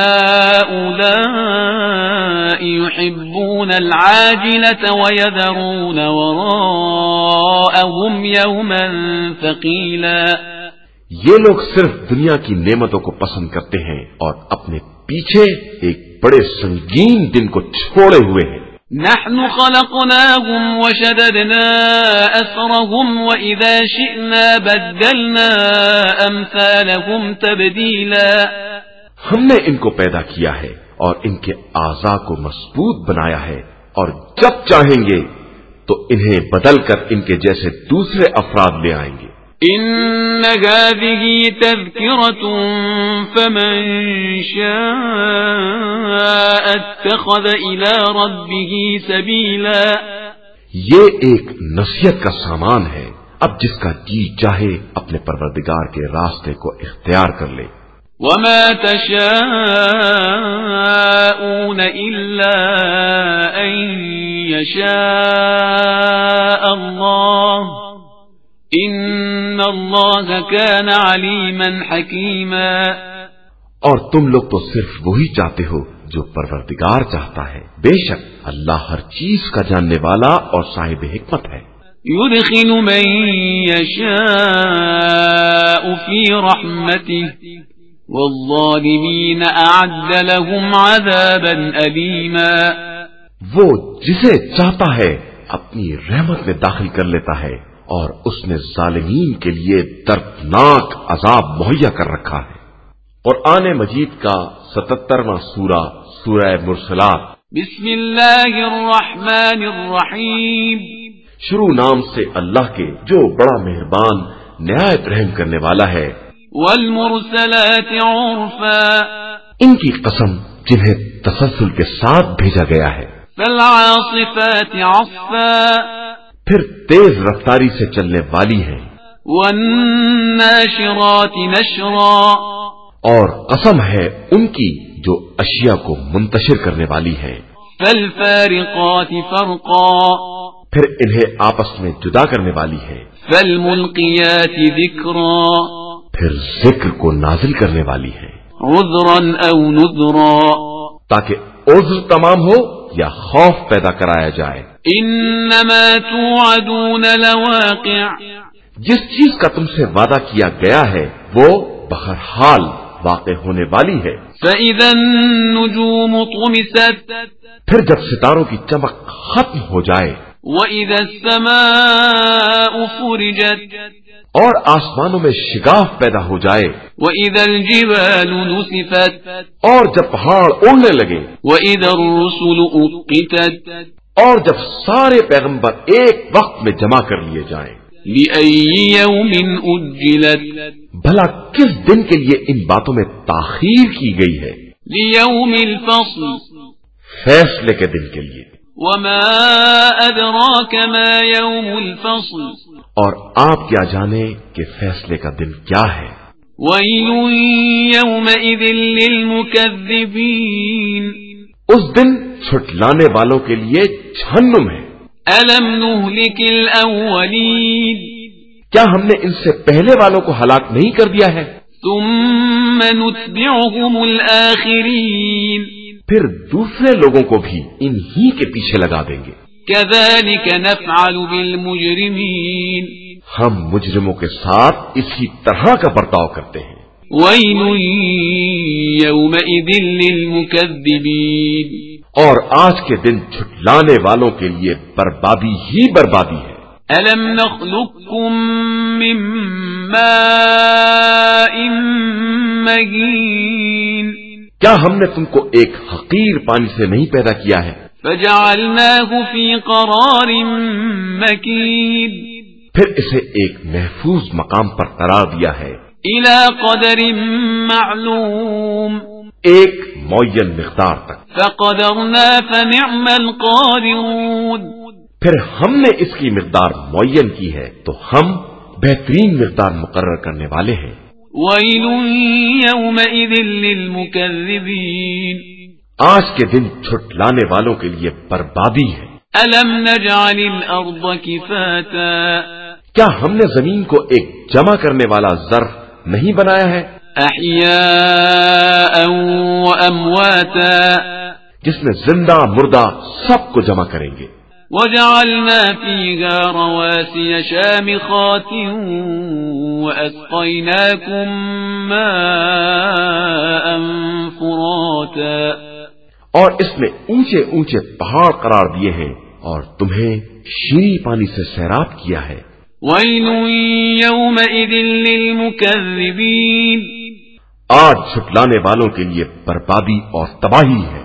هؤلاء يحبون العاجلة ويذرون وراءهم يوما ثقيلا. یہ لوگ صرف دنیا کی نعمتوں کو پسند کرتے ہیں اور اپنے پیچھے ایک بڑے سنگین دن کو چھوڑے ہوئے ہیں. نحن خلقناهم وشددنا أسرهم وإذا شئنا بدلنا أمثالهم تبديلا. ہم نے ان کو پیدا کیا ہے اور ان کے اعضاء کو مضبوط بنایا ہے اور جب چاہیں گے تو انہیں بدل کر ان کے جیسے دوسرے افراد لے آئیں گے. إن هذه تذكرة فمن شاء اتخذ إلى ربه سبيلا. یہ ایک نصیحت کا سامان ہے، اب جس کا جی چاہے اپنے پروردگار کے راستے کو اختیار کر لے. وما تشاءون إلا أن يشاء الله ان اللہ کان علیما حکیما. اور تم لوگ تو صرف وہی چاہتے ہو جو پروردگار چاہتا ہے، بے شک اللہ ہر چیز کا جاننے والا اور صاحب حکمت ہے. يدخل من يشاء في رحمته والظالمين اعد لهم عذابا أليما. وہ جسے چاہتا ہے اپنی رحمت میں داخل کر لیتا ہے اور اس نے ظالمین کے لیے دردناک عذاب مہیا کر رکھا ہے. قرآن مجید کا ستترواں سورہ سورہ مرسلات. بسم اللہ الرحمن الرحیم. شروع نام سے اللہ کے جو بڑا مہربان نہایت رحم کرنے والا ہے. والمرسلات عرفا. ان کی قسم جنہیں تسلسل کے ساتھ بھیجا گیا ہے. فالعاصفات عصفا. پھر تیز رفتاری سے چلنے والی ہیں. والناشرات نشرا. اور قسم ہے ان کی جو اشیاء کو منتشر کرنے والی ہیں. فالفارقات فرقا. پھر انہیں آپس میں جدا کرنے والی ہیں. فالملقیات ذکرا. پھر ذکر کو نازل کرنے والی ہیں. عذرا او نذرا. تاکہ عذر تمام ہو یا خوف پیدا کرایا جائے. انما توعدون لواقع. جس چیز کا تم سے وعدہ کیا گیا ہے وہ بہرحال واقع ہونے والی ہے. فإذا النجوم طمست. پھر جب ستاروں کی چمک ختم ہو جائے. وإذا السماء فرجت. اور آسمانوں میں شگاف پیدا ہو جائے. وإذا الجبال نسفت. اور جب پہاڑ اڑنے لگے. وإذا الرسل أقتت. اور جب سارے پیغمبر ایک وقت میں جمع کر لیے جائیں. لأي يوم أجلت. بھلا کس دن کے لیے ان باتوں میں تاخیر کی گئی ہے؟ ليوم الفصل. فیصلے کے دن کے لیے. وما أدراك ما يوم الفصل. اور آپ کیا جانے کہ فیصلے کا دن کیا ہے؟ ويل يومئذ للمكذبين. اس دن چھٹلانے والوں کے لیے جہنم ہے. ألم نهلك الأولين. کیا ہم نے ان سے پہلے والوں کو ہلاک نہیں کر دیا ہے؟ ثم نتبعهم الآخرين. پھر دوسرے لوگوں کو بھی انہی کے پیچھے لگا دیں گے. كذلك نفعل بالمجرمين ہم مجرموں کے ساتھ اسی طرح کا برتاؤ کرتے ہیں. ويل يومئذ للمكذبين اور آج کے دن جھٹلانے والوں کے لیے بربادی ہی بربادی ہے. ألم نخلقكم من ماء مهين کیا ہم نے تم کو ایک حقیر پانی سے نہیں پیدا کیا ہے؟ فجعلناه في قرار مكين پھر اسے ایک محفوظ مقام پر قرار دیا ہے. إلى قدر معلوم ایک معین مقدار تک. فقدرنا فنعم القادرون پھر ہم نے اس کی مقدار معین کی ہے تو ہم بہترین مقدار مقرر کرنے والے ہیں. ويل يومئذ للمكذبين آج کے دن جھٹلانے والوں کے لیے بربادی ہے. ألم نجعل الأرض كفاتا کیا ہم نے زمین کو ایک جمع کرنے والا ظرف نہیں بنایا ہے؟ أحياء وأمواتا جس میں زندہ مردہ سب کو جمع کریں گے. وجعلنا فيها رواسي شامخات وأسقيناكم ماء فراتا اور اس میں اونچے اونچے پہاڑ قرار دیے ہیں اور تمہیں شیریں پانی سے سیراب کیا ہے. ويل يومئذ للمكذبين آج جھٹلانے والوں کے لیے بربادی اور تباہی ہے.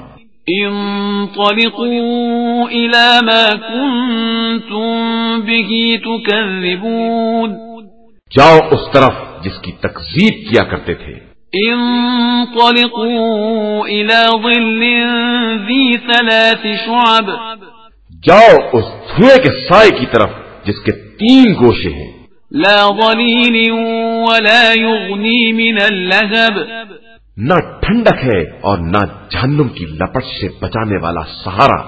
انطلقوا إلى ما كنتم به تكذبون جاؤ اس طرف جس کی تکذیب کیا کرتے تھے. انطلقوا إلى ظل ذي ثلاث شعب جاؤ اس دھوئے کے سائے کی طرف جس کے تین گوشے ہیں. لا ظليل ولا يغني من اللهب نہ ٹھنڈک ہے اور نہ جہنم کی لپٹ سے بچانے والا سہارا.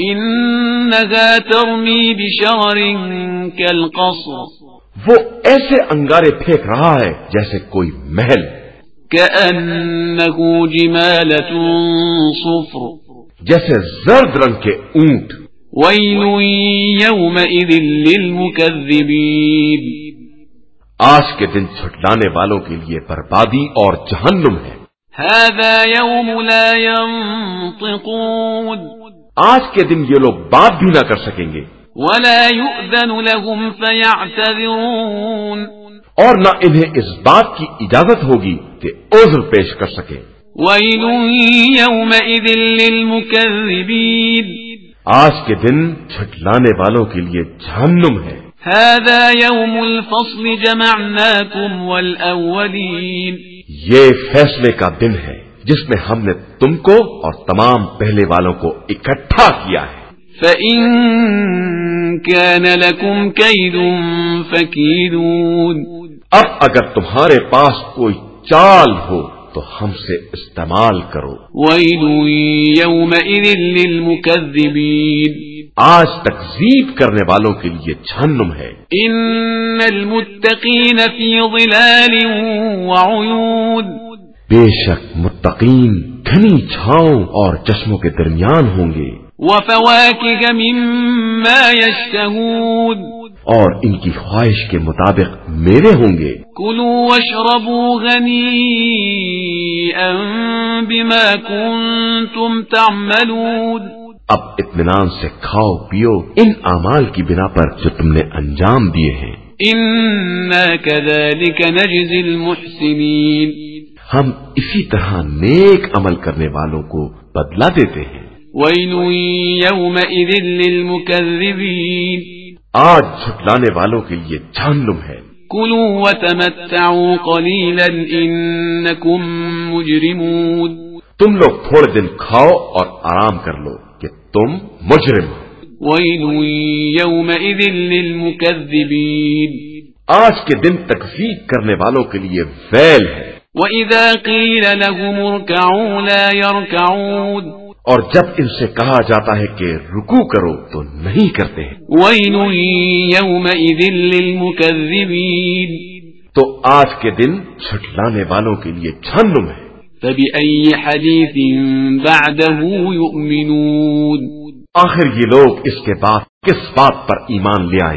انها ترمي بشرر كالقصر وہ ایسے انگارے پھینک رہا ہے جیسے کوئی محل. كأنه جمالة صفر جیسے زرد رنگ کے اونٹ. ويل يومئذ للمكذبين آج کے دن جھٹلانے والوں کے لیے بربادی اور جہنم ہے. هذا يوم لا ينطقون آج کے دن یہ لوگ بات بھی نہ کر سکیں گے. ولا يؤذن لهم فيعتذرون اور نہ انہیں اس بات کی اجازت ہوگی کہ عذر پیش کر سکیں. ويل يومئذ للمكذبين آج کے دن جھٹلانے والوں کے لیے جہنم ہے. هذا يوم الفصل جمعناكم والأولين یہ فیصلے کا دن ہے جس میں ہم نے تم کو اور تمام پہلے والوں کو اکٹھا کیا ہے. فَإِن كَانَ لَكُمْ كَيْدٌ فَكِيدُونِ اب اگر تمہارے پاس کوئی چال ہو تو ہم سے استعمال کرو. وَيْلٌ يَوْمَئِذٍ لِّلْمُكَذِّبِينَ آج تکذیب کرنے والوں کے لیے جہنم ہے. إِنَّ الْمُتَّقِينَ فِي ظِلَالٍ وَعُيُونٍ بے شک متقین گھنی چھاؤں اور چشموں کے درمیان ہوں گے. وَفَوَاكِهَ مِمَّا يَشْتَهُونَ اور ان کی خواہش کے مطابق میوے ہوں گے. كُلُوا وَاشْرَبُوا هَنِيئًا بِمَا كُنتُمْ تَعْمَلُونَ اب اطمینان سے کھاؤ پیو ان اعمال کی بنا پر جو تم نے انجام دیے ہیں. إِنَّا كَذَلِكَ نَجْزِي الْمُحْسِنِينَ ہم اسی طرح نیک عمل کرنے والوں کو بدلہ دیتے ہیں. وَيْلٌ يَوْمَئِذٍ لِّلْمُكَذِّبِينَ آج جھٹلانے والوں کے لیے جہنم ہے. كُلُوا وَتَمَتَّعُوا قَلِيلًا إِنَّكُمْ مُجْرِمُونَ تم لوگ تھوڑے دن کھاؤ اور آرام کر لو کہ تم مجرم ہو. وَيْلٌ يَوْمَئِذٍ لِّلْمُكَذِّبِينَ آج کے دن تکذیب کرنے والوں کے لیے ویل ہے. وَإِذَا قِيلَ لَهُمُ ارْكَعُوا لَا يَرْكَعُونَ اور جب ان سے کہا جاتا ہے کہ رکوع کرو تو نہیں کرتے ہیں. وَيْلٌ يَوْمَئِذٍ لِّلْمُكَذِّبِينَ تو آج کے دن جھٹلانے والوں کے لیے جہنم ہے. فَبِأَيِّ حَدِيثٍ بَعْدَهُ يُؤْمِنُونَ آخر یہ لوگ اس کے بعد کس بات پر ایمان لے آئے؟